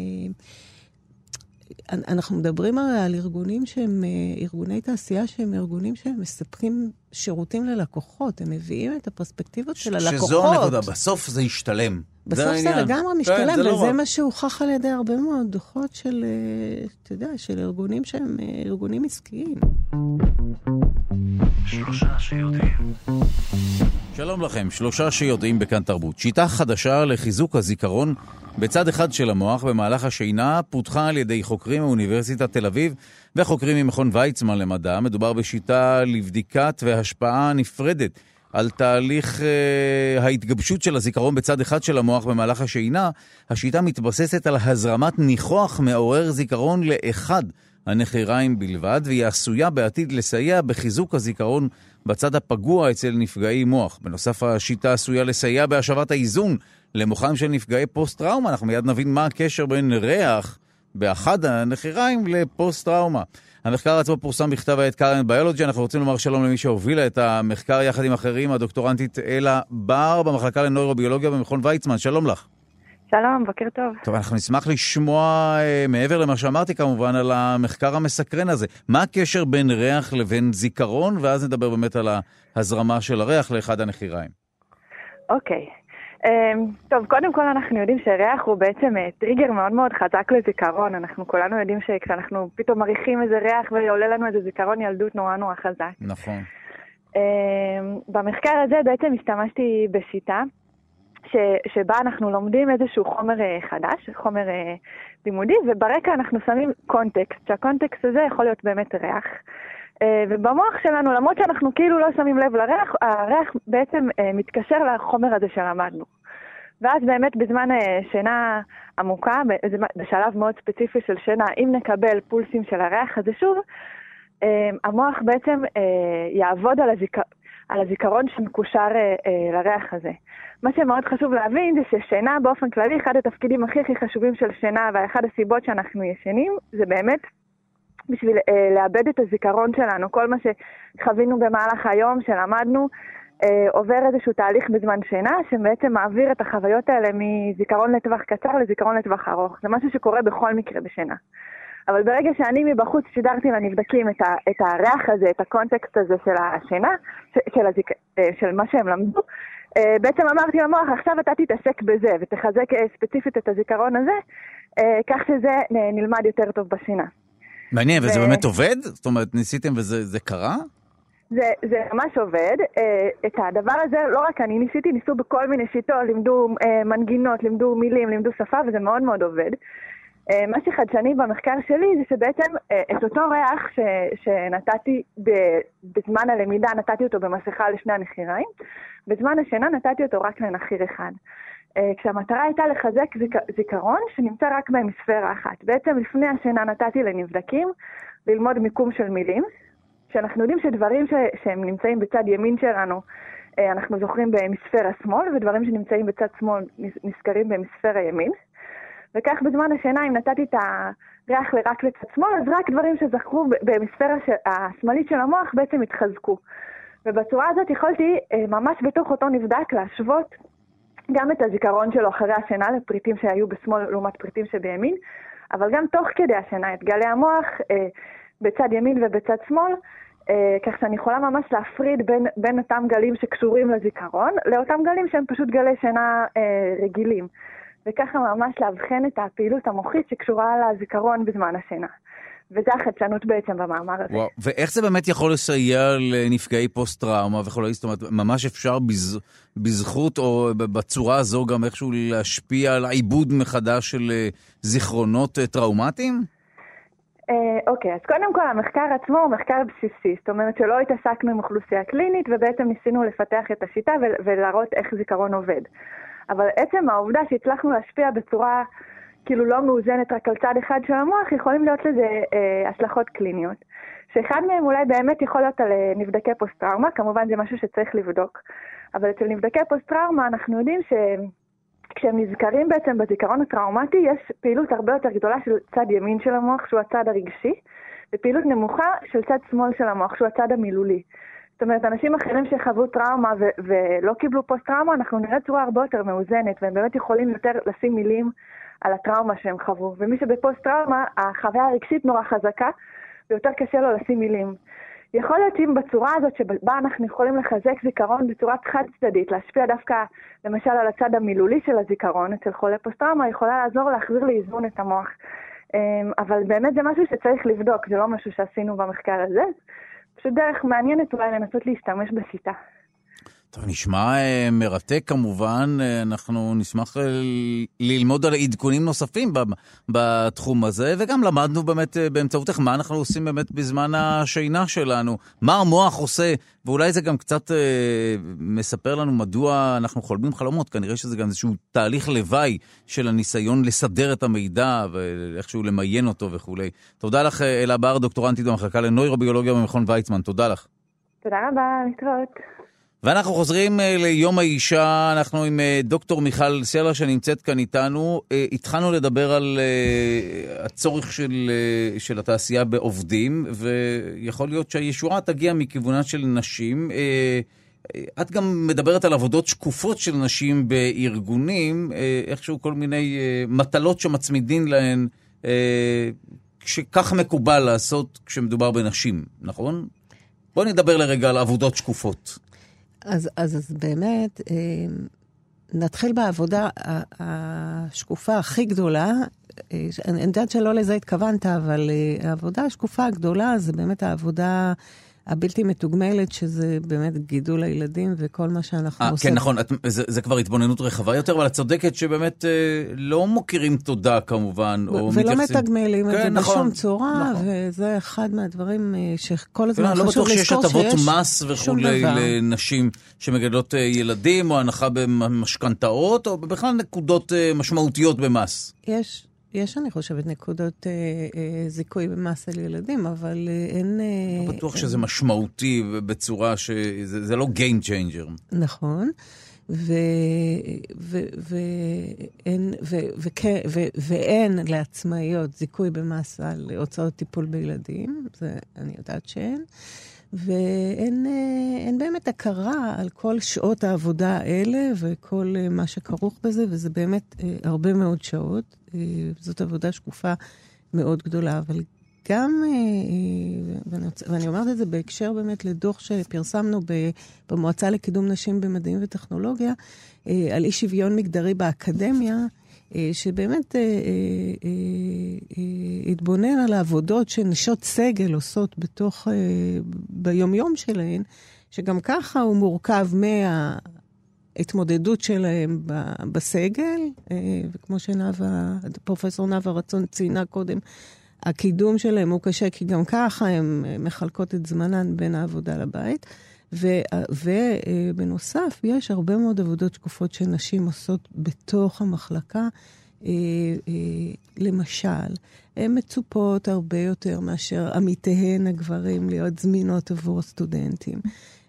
אנחנו מדברים הרי על ארגונים שהם, אה, ארגוני תעשייה שהם ארגונים שהם מספקים שירותים ללקוחות, הם מביאים את הפרספקטיבות של הלקוחות. שזו הנקודה, בסוף זה ישתלם. בסוף זה, זה לגמרי משתלם, כן, וזה לא מה שהוכח על ידי הרבה מאוד דוחות של, אתה יודע, של ארגונים שהם ארגונים עסקיים. שלושה שיודעים. שלום לכם, שלושה שיודעים בכאן תרבות. שיטה חדשה לחיזוק הזיכרון בצד אחד של המוח במהלך השינה פותחה על ידי חוקרים מאוניברסיטת תל אביב וחוקרים ממכון ויצמן למדע. מדובר בשיטה לבדיקת והשפעה נפרדת על תהליך uh, ההתגבשות של הזיכרון בצד אחד של המוח במהלך השינה. השיטה מתבססת על הזרמת ניחוח מעורר זיכרון לאחד הנחיריים בלבד, והיא עשויה בעתיד לסייע בחיזוק הזיכרון בצד הפגוע אצל נפגעי מוח. בנוסף, השיטה עשויה לסייע בהשבת האיזון למוחם של נפגעי פוסט-טראומה. אנחנו מיד נבין מה הקשר בין ריח באחד הנחיריים לפוסט-טראומה. המחקר עצמו פורסם בכתב העת קארנט ביולוגי. אנחנו רוצים לומר שלום למי שהובילה את המחקר יחד עם אחרים, הדוקטורנטית אלה בר במחלקה לנוירוביולוגיה במכון ויצמן. שלום לך. שלום, בוקר טוב. טוב, אנחנו נשמח לשמוע מעבר למה שאמרתי כמובן על המחקר המסקרן הזה. מה הקשר בין ריח לבין זיכרון, ואז נדבר באמת על ההזרמה של הריח לאחד הנחיריים. אוקיי. טוב, קודם כל אנחנו יודעים שריח הוא בעצם טריגר מאוד מאוד חזק לזיכרון. אנחנו כולנו יודעים שכשאנחנו פתאום מריחים איזה ריח ועולה לנו איזה זיכרון ילדות נורא נורא חזק. נכון. במחקר הזה בעצם השתמשתי בשיטה ש, שבה אנחנו לומדים איזשהו חומר חדש, חומר לימודי, וברקע אנחנו שמים קונטקסט, שהקונטקסט הזה יכול להיות באמת ריח. ובמוח שלנו, למרות שאנחנו כאילו לא שמים לב לריח, הריח בעצם מתקשר לחומר הזה שלמדנו. ואז באמת בזמן שינה עמוקה, בשלב מאוד ספציפי של שינה, אם נקבל פולסים של הריח הזה שוב, המוח בעצם יעבוד על, הזיכ... על הזיכרון שמקושר לריח הזה. מה שמאוד חשוב להבין זה ששינה באופן כללי, אחד התפקידים הכי הכי חשובים של שינה, ואחד הסיבות שאנחנו ישנים, זה באמת בשביל אה, לאבד את הזיכרון שלנו. כל מה שחווינו במהלך היום, שלמדנו, אה, עובר איזשהו תהליך בזמן שינה, שבעצם מעביר את החוויות האלה מזיכרון לטווח קצר לזיכרון לטווח ארוך. זה משהו שקורה בכל מקרה בשינה. אבל ברגע שאני מבחוץ שידרתי לנבדקים את, ה, את הריח הזה, את הקונטקסט הזה של השינה, של, של, הזיק, של מה שהם למדו, בעצם אמרתי למוח, עכשיו אתה תתעסק בזה ותחזק ספציפית את הזיכרון הזה, כך שזה נלמד יותר טוב בשינה. מעניין, ו... וזה באמת עובד? זאת אומרת, ניסיתם וזה זה קרה? זה, זה ממש עובד. את הדבר הזה, לא רק אני ניסיתי, ניסו בכל מיני שיטות, לימדו מנגינות, לימדו מילים, לימדו שפה, וזה מאוד מאוד עובד. מה שחדשני במחקר שלי זה שבעצם את אותו ריח ש, שנתתי בזמן הלמידה, נתתי אותו במסכה לשני הנחיריים, בזמן השינה נתתי אותו רק לנחיר אחד. כשהמטרה הייתה לחזק זיכרון שנמצא רק בהמיספירה אחת. בעצם לפני השינה נתתי לנבדקים ללמוד מיקום של מילים, שאנחנו יודעים שדברים ש, שהם נמצאים בצד ימין שלנו, אנחנו זוכרים בהמיספירה שמאל, ודברים שנמצאים בצד שמאל נזכרים בהמיספירה ימין. וכך בזמן השינה, אם נתתי את הריח רק לצד שמאל, אז רק דברים שזכרו בהמיספירה השמאלית של המוח בעצם התחזקו. ובצורה הזאת יכולתי ממש בתוך אותו נבדק להשוות גם את הזיכרון שלו אחרי השינה לפריטים שהיו בשמאל לעומת פריטים שבימין, אבל גם תוך כדי השינה את גלי המוח בצד ימין ובצד שמאל, כך שאני יכולה ממש להפריד בין, בין אותם גלים שקשורים לזיכרון, לאותם גלים שהם פשוט גלי שינה רגילים. וככה ממש להבחן את הפעילות המוחית שקשורה לזיכרון בזמן השינה. וזה החדשנות בעצם במאמר הזה. וואו, ואיך זה באמת יכול לסייע לנפגעי פוסט-טראומה וכולי? זאת אומרת, ממש אפשר בז... בזכות או בצורה הזו גם איכשהו להשפיע על העיבוד מחדש של זיכרונות טראומטיים? אוקיי, אז קודם כל המחקר עצמו הוא מחקר בסיסי, זאת אומרת שלא התעסקנו עם אוכלוסייה קלינית ובעצם ניסינו לפתח את השיטה ולהראות איך זיכרון עובד. אבל עצם העובדה שהצלחנו להשפיע בצורה כאילו לא מאוזנת רק על צד אחד של המוח, יכולים להיות לזה אה, השלכות קליניות. שאחד מהם אולי באמת יכול להיות על נבדקי פוסט-טראומה, כמובן זה משהו שצריך לבדוק. אבל אצל נבדקי פוסט-טראומה אנחנו יודעים שכשהם נזכרים בעצם בזיכרון הטראומטי, יש פעילות הרבה יותר גדולה של צד ימין של המוח, שהוא הצד הרגשי, ופעילות נמוכה של צד שמאל של המוח, שהוא הצד המילולי. זאת אומרת, אנשים אחרים שחוו טראומה ו- ולא קיבלו פוסט-טראומה, אנחנו נראה צורה הרבה יותר מאוזנת, והם באמת יכולים יותר לשים מילים על הטראומה שהם חוו. ומי שבפוסט-טראומה, החוויה הרגשית נורא חזקה, ויותר קשה לו לשים מילים. יכול להיות אם בצורה הזאת שבה אנחנו יכולים לחזק זיכרון בצורה חד צדדית, להשפיע דווקא למשל על הצד המילולי של הזיכרון, אצל חולה פוסט-טראומה, יכולה לעזור להחזיר לאיזון את המוח. אבל באמת זה משהו שצריך לבדוק, זה לא משהו שעשינו במחקר הזה. פשוט דרך מעניינת אולי לנסות להשתמש בשיטה. טוב, נשמע מרתק כמובן, אנחנו נשמח ללמוד על עדכונים נוספים בתחום הזה, וגם למדנו באמת באמצעותך מה אנחנו עושים באמת בזמן השינה שלנו, מה המוח עושה, ואולי זה גם קצת מספר לנו מדוע אנחנו חולמים חלומות, כנראה שזה גם איזשהו תהליך לוואי של הניסיון לסדר את המידע, ואיכשהו למיין אותו וכו'. תודה לך אלה בר, דוקטורנטית במחלקה לנוירוביולוגיה במכון ויצמן, תודה לך. תודה רבה, להתראות. ואנחנו חוזרים ליום האישה, אנחנו עם דוקטור מיכל סלע שנמצאת כאן איתנו. התחלנו לדבר על הצורך של, של התעשייה בעובדים, ויכול להיות שהישועה תגיע מכיוונה של נשים. את גם מדברת על עבודות שקופות של נשים בארגונים, איכשהו כל מיני מטלות שמצמידים להן, שכך מקובל לעשות כשמדובר בנשים, נכון? בואו נדבר לרגע על עבודות שקופות. אז, אז, אז באמת, נתחיל בעבודה השקופה הכי גדולה, אני יודעת שלא לזה התכוונת, אבל העבודה השקופה הגדולה זה באמת העבודה הבלתי מתוגמלת, שזה באמת גידול הילדים וכל מה שאנחנו 아, עושים. כן, נכון, את, זה, זה כבר התבוננות רחבה יותר, אבל את צודקת שבאמת לא מוכירים תודה כמובן. ו- או ולא מתייחסים... מתגמלים כן, את זה נכון, בשום צורה, נכון. וזה אחד מהדברים שכל הזמן חשוב לזכור שיש לא בטוח שיש הטבות מס וכולי לנשים שמגדלות ילדים, או הנחה במשכנתאות, או בכלל נקודות משמעותיות במס. יש... יש, אני חושבת, נקודות אה, אה, זיכוי במס על ילדים, אבל אה, אין... לא בטוח אין... שזה משמעותי בצורה שזה זה לא game changer. נכון. ו, ו, ואין, ו, וכן, ו, ואין לעצמאיות זיכוי במס על הוצאות טיפול בילדים, זה אני יודעת שאין. ואין אין באמת הכרה על כל שעות העבודה האלה וכל מה שכרוך בזה, וזה באמת הרבה מאוד שעות. זאת עבודה שקופה מאוד גדולה, אבל גם, ואני אומרת את זה בהקשר באמת לדוח שפרסמנו במועצה לקידום נשים במדעים וטכנולוגיה, על אי שוויון מגדרי באקדמיה, שבאמת התבונן על העבודות שנשות סגל עושות בתוך, ביומיום שלהן, שגם ככה הוא מורכב מה... ההתמודדות שלהם בסגל, וכמו שנאווה, פרופסור נאווה רצון ציינה קודם, הקידום שלהם הוא קשה, כי גם ככה הם מחלקות את זמנן בין העבודה לבית, ובנוסף, יש הרבה מאוד עבודות שקופות שנשים עושות בתוך המחלקה, למשל, הן מצופות הרבה יותר מאשר עמיתיהן הגברים להיות זמינות עבור הסטודנטים.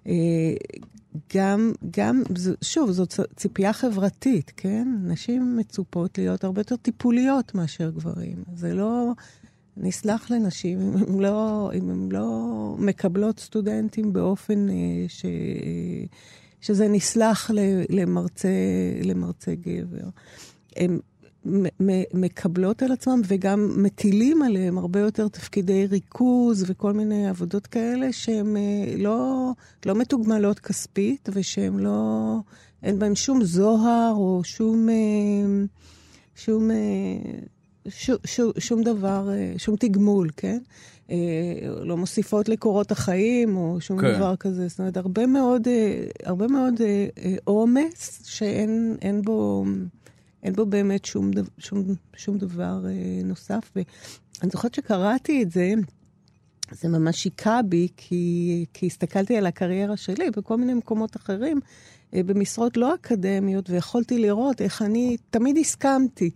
גם, גם, שוב, זו ציפייה חברתית, כן? נשים מצופות להיות הרבה יותר טיפוליות מאשר גברים. זה לא, נסלח לנשים, אם הם לא, אם הם לא מקבלות סטודנטים באופן ש, שזה נסלח למרצה, למרצה גבר. הם מקבלות על עצמם וגם מטילים עליהם הרבה יותר תפקידי ריכוז וכל מיני עבודות כאלה שהן לא, לא מתוגמלות כספית ושהן לא, אין בהם שום זוהר או שום, שום, שום, שום, שום דבר, שום תגמול, כן? לא מוסיפות לקורות החיים או שום כן. דבר כזה. זאת אומרת, הרבה מאוד, הרבה מאוד עומס שאין, אין בו... אין בו באמת שום, דבר, שום, שום דבר אה, נוסף. ואני זוכרת שקראתי את זה, זה ממש שיקע בי, כי, כי הסתכלתי על הקריירה שלי בכל מיני מקומות אחרים, אה, במשרות לא אקדמיות, ויכולתי לראות איך אני תמיד הסכמתי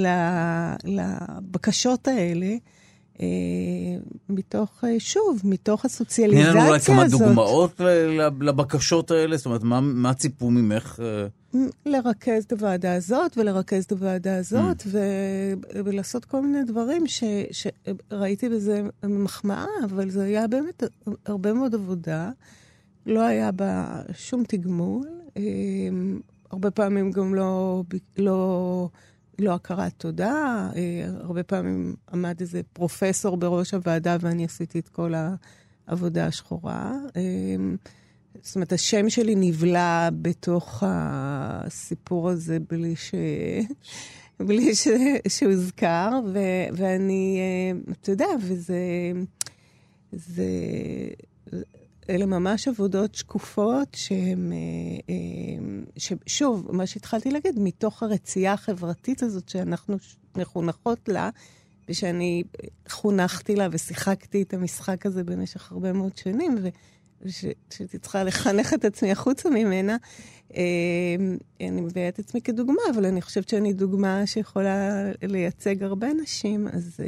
לבקשות האלה, אה, מתוך, אה, שוב, מתוך הסוציאליזציה הזאת. נראה אולי כמה דוגמאות לבקשות האלה? זאת אומרת, מה, מה ציפו ממך? לרכז את הוועדה הזאת, ולרכז את הוועדה הזאת, ו... ולעשות כל מיני דברים ש... שראיתי בזה מחמאה, אבל זה היה באמת הרבה מאוד עבודה. לא היה בה שום תגמול. הרבה פעמים גם לא, לא, לא הכרת תודה. הרבה פעמים עמד איזה פרופסור בראש הוועדה, ואני עשיתי את כל העבודה השחורה. זאת אומרת, השם שלי נבלע בתוך הסיפור הזה בלי ש... בלי ש... שהוזכר, ו... ואני, אתה יודע, וזה... זה... אלה ממש עבודות שקופות שהן... ש... שוב, מה שהתחלתי להגיד, מתוך הרצייה החברתית הזאת שאנחנו מחונכות לה, ושאני חונכתי לה ושיחקתי את המשחק הזה במשך הרבה מאוד שנים, ו... שהייתי צריכה לחנך את עצמי החוצה ממנה. אני מביאה את עצמי כדוגמה, אבל אני חושבת שאני דוגמה שיכולה לייצג הרבה אנשים, אז,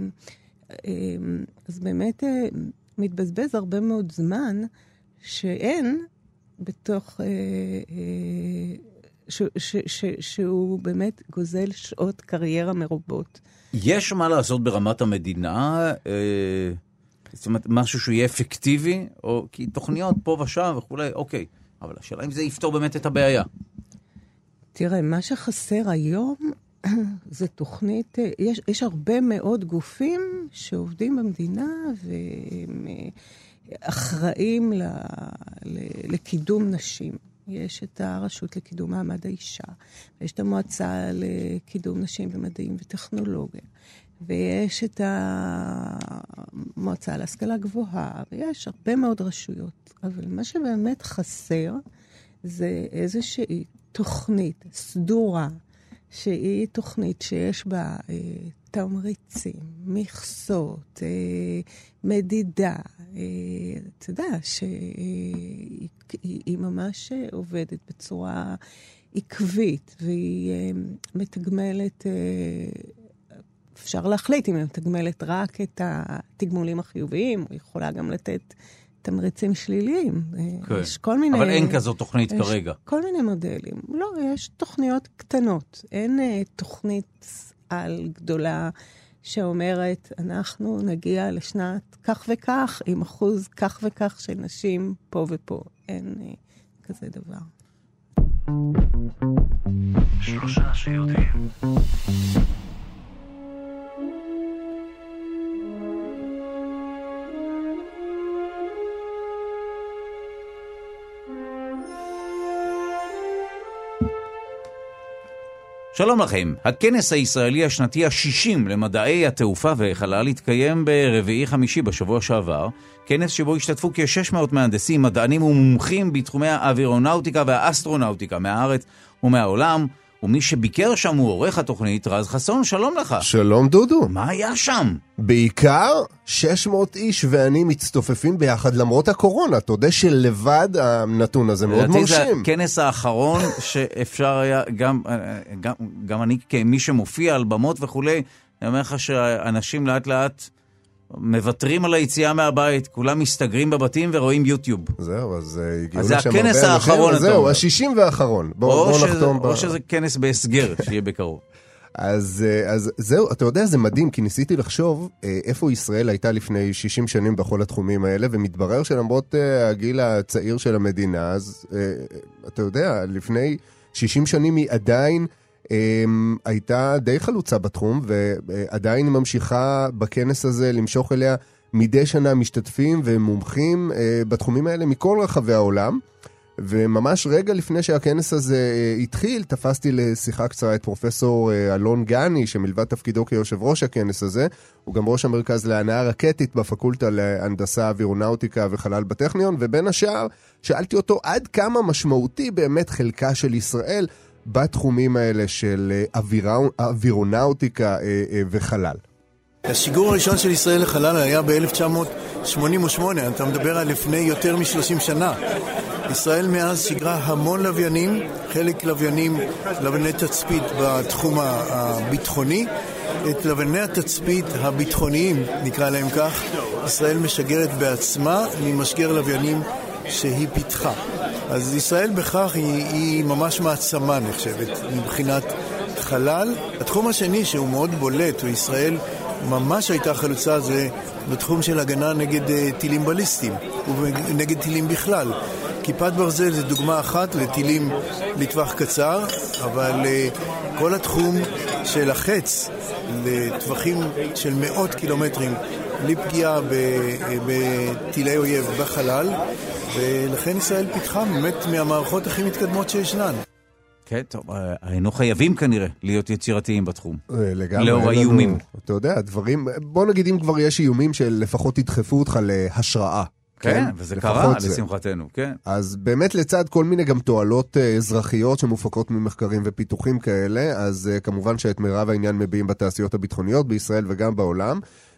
אז באמת מתבזבז הרבה מאוד זמן שאין בתוך, ש, ש, ש, שהוא באמת גוזל שעות קריירה מרובות. יש מה לעשות ברמת המדינה? זאת אומרת, משהו שהוא יהיה אפקטיבי, או כי תוכניות פה ושם וכולי, אוקיי. אבל השאלה אם זה יפתור באמת את הבעיה. תראה, מה שחסר היום זה תוכנית, יש, יש הרבה מאוד גופים שעובדים במדינה והם אחראים ל, ל, לקידום נשים. יש את הרשות לקידום מעמד האישה, ויש את המועצה לקידום נשים במדעים וטכנולוגיה. ויש את המועצה להשכלה גבוהה, ויש הרבה מאוד רשויות. אבל מה שבאמת חסר זה איזושהי תוכנית סדורה, שהיא תוכנית שיש בה אה, תמריצים, מכסות, אה, מדידה. אה, אתה יודע שהיא היא ממש עובדת בצורה עקבית, והיא אה, מתגמלת... אה, אפשר להחליט אם היא מתגמלת רק את התגמולים החיוביים, או יכולה גם לתת תמריצים שליליים. כן. יש כל מיני... אבל אין כזו תוכנית יש כרגע. כל מיני מודלים. לא, יש תוכניות קטנות. אין uh, תוכנית על גדולה שאומרת, אנחנו נגיע לשנת כך וכך, עם אחוז כך וכך של נשים פה ופה. אין uh, כזה דבר. שלושה שיודעים. שלום לכם. הכנס הישראלי השנתי ה-שישים למדעי התעופה והחלל התקיים ברביעי חמישי בשבוע שעבר. כנס שבו השתתפו כ-שש מאות מהנדסים, מדענים ומומחים בתחומי האווירונאוטיקה והאסטרונאוטיקה מהארץ ומהעולם. ומי שביקר שם הוא עורך התוכנית רז חסון. שלום לך. שלום דודו. מה היה שם? בעיקר שש מאות איש ואני מצטופפים ביחד למרות הקורונה. אתה יודע שלבד הנתון הזה מאוד מרשים. זה הכנס האחרון שאפשר היה, גם, גם, גם אני כמי שמופיע על במות וכולי, אני אומר לך שאנשים לאט לאט מבטרים על היציאה מהבית, כולם מסתגרים בבתים ורואים יוטיוב. זהו, אז הגיעו לשם הרבה אנשים. אז זה הכנס האחרון. זהו, השישים ואחרון. בואו נחתום. או שזה כנס בהסגר, שיהיה בקרוב. אז, אז זהו, אתה יודע, זה מדהים, כי ניסיתי לחשוב איפה ישראל הייתה לפני שישים שנים בכל התחומים האלה, ומתברר שלמרות הגיל הצעיר של המדינה, אז אתה יודע, לפני שישים שנים היא עדיין הייתה די חלוצה בתחום, ועדיין ממשיכה בכנס הזה למשוך אליה מדי שנה משתתפים ומומחים בתחומים האלה מכל רחבי העולם. וממש רגע לפני שהכנס הזה התחיל, תפסתי לשיחה קצרה את פרופסור אלון גני, שמלבד תפקידו כיושב ראש הכנס הזה, הוא גם ראש המרכז להנעה רקטית בפקולטה להנדסה אווירונאוטיקה וחלל בטכניון, ובין השאר שאלתי אותו עד כמה משמעותי באמת חלקה של ישראל בתחומים האלה של אווירונאוטיקה וחלל. השיגור הראשון של ישראל לחלל היה ב-אלף תשע מאות שמונים ושמונה, אתה מדבר על לפני יותר מ-שלושים שנה. ישראל מאז שיגרה המון לוויינים, חלק לוויינים, לווייני תצפית בתחום הביטחוני. את לווייני התצפית הביטחוניים, נקרא להם כך, ישראל משגרת בעצמה ממשגר לוויינים שהיא פיתחה. אז ישראל בכך היא, היא ממש מעצמה נחשבת מבחינת חלל. התחום השני שהוא מאוד בולט, וישראל ממש הייתה חלוצה, זה בתחום של הגנה נגד uh, טילים בליסטיים ונגד טילים בכלל. כיפת ברזל זה דוגמה אחת לטילים לטווח קצר, אבל uh, כל התחום של החץ לטווחים של מאות קילומטרים בלי פגיעה בטילי אויב בחלל, ולכן ישראל פיתחה באמת מהמערכות הכי מתקדמות שישנן. כן, טוב, היינו חייבים כנראה להיות יצירתיים בתחום. לגמרי. לאור האיומים. אתה יודע, דברים, בוא נגיד אם כבר יש איומים שלפחות ידחפו אותך להשראה. כן, וזה קרה לשמחתנו, כן. אז באמת לצד כל מיני גם תועלות אזרחיות שמופקות ממחקרים ופיתוחים כאלה, אז כמובן שאת מירב העניין מביאים בתעשיות הביטחוניות בישראל וגם בעולם,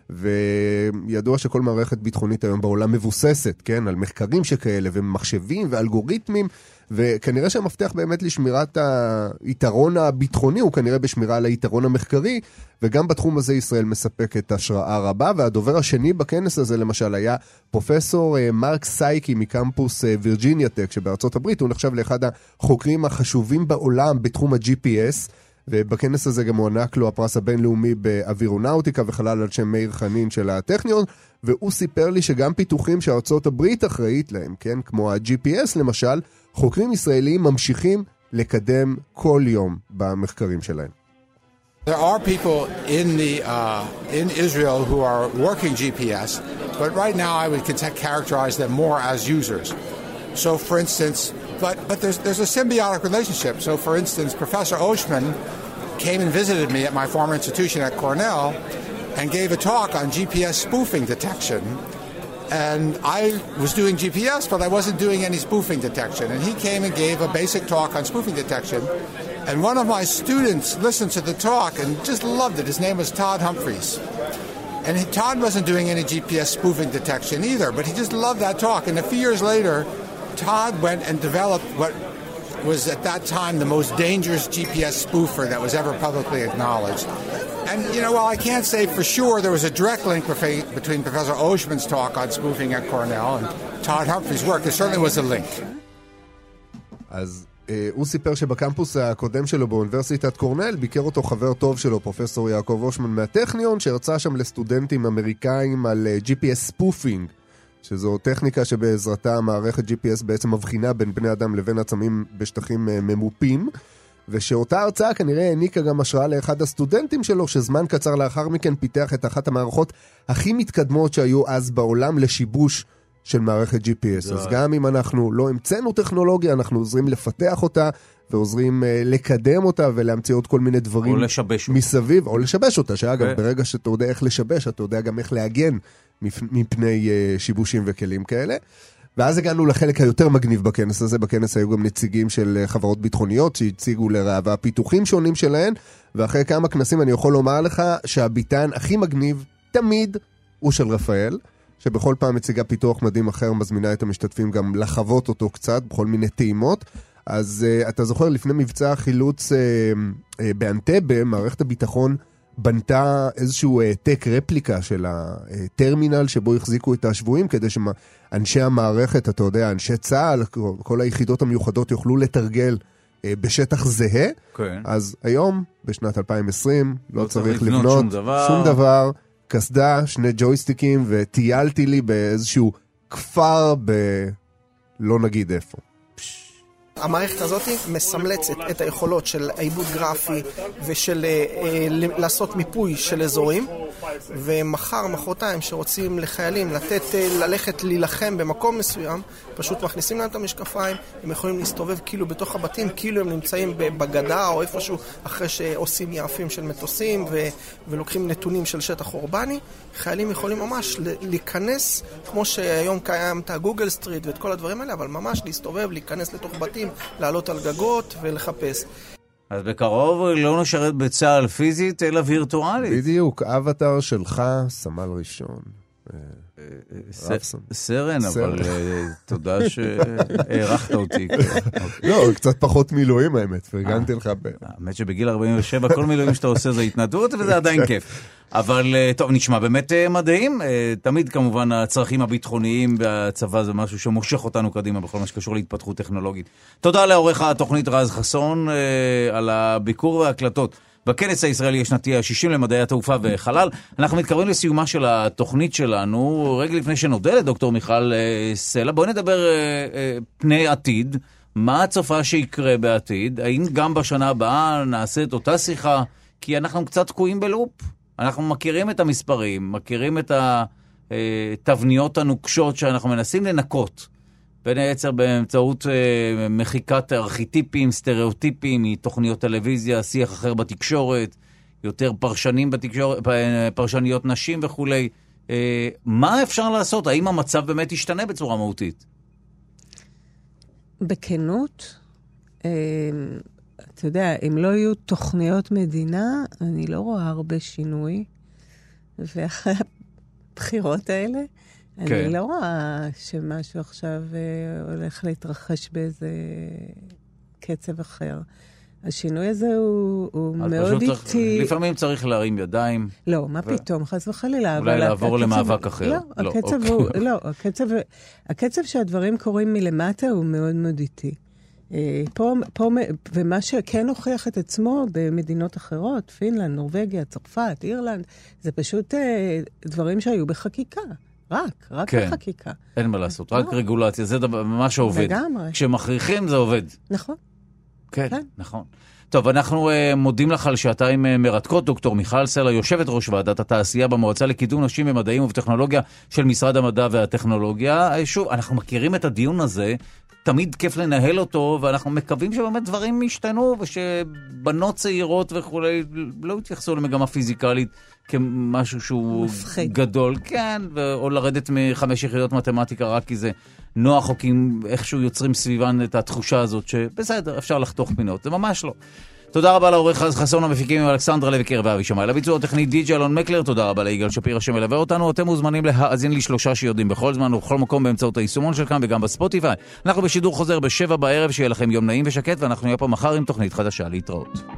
וידוע שכל מערכת ביטחונית היום בעולם מבוססת, כן, על מחקרים שכאלה ומחשבים ואלגוריתמים, וכנראה שהמפתח באמת לשמירת היתרון הביטחוני הוא כנראה בשמירה על היתרון המחקרי, וגם בתחום הזה ישראל מספקת השראה רבה. והדובר השני בכנס הזה למשל היה פרופסור מרק סייקי מקמפוס וירג'יניה טק שבארצות הברית. הוא נחשב לאחד החוקרים החשובים בעולם בתחום ה-ג'י פי אס, ובכנס הזה גם הוענק לו הפרס הבינלאומי באווירונאוטיקה וחלל על שם מאיר חנין של הטכניון, והוא סיפר לי שגם פיתוחים שארצות הברית אחראית להם, כן, כמו ה-ג'י פי אס למשל, חוקרים ישראלים ממשיכים לקדם כל יום במחקרים שלהם. There are people in the uh, in Israel who are working G P S, but right now I would characterize them more as users. So, for instance, but but there's there's a symbiotic relationship. So, for instance, Professor Oshman came and visited me at my former institution at Cornell and gave a talk on G P S spoofing detection. And I was doing G P S, but I wasn't doing any spoofing detection. And he came and gave a basic talk on spoofing detection. And one of my students listened to the talk and just loved it. His name was Todd Humphreys. And he, Todd wasn't doing any G P S spoofing detection either, but he just loved that talk. And a few years later, Todd went and developed what was at that time the most dangerous G P S spoofer that was ever publicly acknowledged. And, you know, while I can't say for sure there was a direct link between Professor Oshman's talk on spoofing at Cornell and Todd Humphrey's work, there certainly was a link. אז הוא סיפר שבקמפוס הקודם שלו באוניברסיטת קורנל ביקר אותו חבר טוב שלו, פרופסור יעקב אושמן מהטכניון, שהרצה שם לסטודנטים אמריקאים על ג'י פי אס ספופינג, שזו טכניקה שבעזרתה מערכת ג'י פי אס בעצם מבחינה בין בני אדם לבין עצמים בשטחים ממופים, ושאותה הרצאה כנראה העניקה גם השראה לאחד הסטודנטים שלו, שזמן קצר לאחר מכן פיתח את אחת המערכות הכי מתקדמות שהיו אז בעולם לשיבוש של מערכת ג'י פי אס. אז גם אם אנחנו לא המצאנו טכנולוגיה, אנחנו עוזרים לפתח אותה ועוזרים לקדם אותה ולהמציא עוד כל מיני דברים או לשבש מסביב, או לשבש אותה, שאגב, ו... ברגע שאתה יודע איך לשבש, אתה יודע גם איך להגן מפני שיבושים וכלים כאלה. ואז הגענו לחלק היותר מגניב בכנס הזה. בכנס היו גם נציגים של חברות ביטחוניות שהציגו לראווה פיתוחים שונים שלהן, ואחרי כמה כנסים אני יכול לומר לך שהביטן הכי מגניב תמיד הוא של רפאל, שבכל פעם מציגה פיתוח מדהים אחר, מזמינה את המשתתפים גם לחוות אותו קצת, בכל מיני טעימות. אז uh, אתה זוכר, לפני מבצע החילוץ uh, uh, באנטבה, מערכת הביטחון בנתה איזשהו טק רפליקה של הטרמינל שבו החזיקו את השבויים, כדי שאנשי המערכת, אתה יודע, אנשי צה"ל, כל היחידות המיוחדות יוכלו לתרגל בשטח זהה. כן. אז היום, בשנת אלפיים ועשרים, לא, לא צריך לבנות שום דבר. שום דבר, כסדה, שני ג'ויסטיקים, וטיילתי לי באיזשהו כפר ב... לא נגיד איפה. המערכת הזאת מסמלצת את היכולות של העיבוד גרפי ושל אה, לעשות מיפוי של אזורים, ומחר, מחרתיים, שרוצים לחיילים לתת, ללכת להילחם במקום מסוים, פשוט מכניסים להם את המשקפיים, הם יכולים להסתובב כאילו בתוך הבתים, כאילו הם נמצאים בגדה או איפשהו אחרי שעושים יעפים של מטוסים ו- ולוקחים נתונים של שטח אורבני. חיילים יכולים ממש להיכנס, כמו שהיום קיים את הגוגל סטריט ואת כל הדברים האלה, אבל ממש להסתובב, להיכנס לתוך בתים, לעלות על גגות ולחפש. אז בקרוב לא נשרת בצהל פיזית, אלא וירטואלית. בדיוק, אבטר שלך, סמל ראשון. סרן, אבל תודה שהערכת אותי. לא, קצת פחות מילואים האמת, פרגנתי לך. האמת שבגיל ארבעים ושבע כל מילואים שאתה עושה זה התנדבות, וזה עדיין כיף. אבל טוב, נשמע באמת מדהים. תמיד כמובן הצרכים הביטחוניים והצבא זה משהו שמושך אותנו קדימה בכל מה שקשור להתפתחות טכנולוגית. תודה לעורך התוכנית רז חסון על הביקור וההקלטות בכנס הישראלי השנתי ה-שישים למדעי התעופה וחלל. אנחנו מתקרבים לסיומה של התוכנית שלנו. רגע לפני שנודה לדוקטור מיכל סלע, בואי נדבר פני עתיד. מה הצופה שיקרה בעתיד? האם גם בשנה הבאה נעשה את אותה שיחה? כי אנחנו קצת תקועים בלופ. אנחנו מכירים את המספרים, מכירים את התבניות הנוקשות שאנחנו מנסים לנקות. בין היצר באמצעות אה, מחיקת ארכיטיפים, סטריאוטיפים, מתוכניות טלוויזיה, שיח אחר בתקשורת, יותר פרשנים בתקשורת, פרשניות נשים וכו'. אה, מה אפשר לעשות? האם המצב באמת ישתנה בצורה מהותית? בכנות, אה, אתה יודע, אם לא יהיו תוכניות מדינה, אני לא רואה הרבה שינוי. ואחרי הבחירות האלה, כן. אני לא רואה שמשהו עכשיו אה, הולך להתרחש באיזה קצב אחר. השינוי הזה הוא, הוא מאוד איטי. צריך, לפעמים צריך להרים ידיים. לא, מה ו... פתאום, חס וחלילה. אולי לעבור הקצב, למאבק אחר. לא, לא, הקצב, אוקיי. הוא, לא הקצב, הקצב שהדברים קורים מלמטה הוא מאוד מאוד איטי. פה, פה, ומה שכן הוכיח את עצמו במדינות אחרות, פינלנד, נורווגיה, צרפת, אירלנד, זה פשוט דברים שהיו בחקיקה. רק, רק כן. בחקיקה. אין מה לעשות, רק לא. רגולציה, זה דבר, מה שעובד. לגמרי. כשמכריחים זה עובד. נכון. כן, כן. נכון. טוב, אנחנו uh, מודים לך על שעתיים uh, מרתקות, דוקטור מיכל סלע, יושבת ראש ועדת התעשייה במועצה לקידום נשים במדעים ובטכנולוגיה של משרד המדע והטכנולוגיה. Uh, שוב, אנחנו מכירים את הדיון הזה, תמיד כיף לנהל אותו, ואנחנו מקווים שבאמת דברים ישתנו, ושבנות צעירות וכולי לא יתייחסו למגמה פיזיקלית כמשהו שהוא מפחיד. גדול, כן, או לרדת מחמש יחידות מתמטיקה רק כי זה נוח, או כי איכשהו יוצרים סביבן את התחושה הזאת שבסדר, אפשר לחתוך פינות, זה ממש לא. תודה רבה לעורך חסון המפיקים עם אלכסנדרה לויקר ואבי שמאי. לביצוע הטכני די.ג'יי אלון מקלר, תודה רבה ליגאל שפירא שמלווה אותנו. אתם מוזמנים להאזין לי שלושה שיודעים בכל זמן ובכל מקום באמצעות היישומון של כאן וגם בספוטיפיי. אנחנו בשידור חוזר בשבע בערב, שיהיה לכם יום נעים ושקט, ואנחנו נהיה פה מחר עם תוכנית חדשה. להתראות.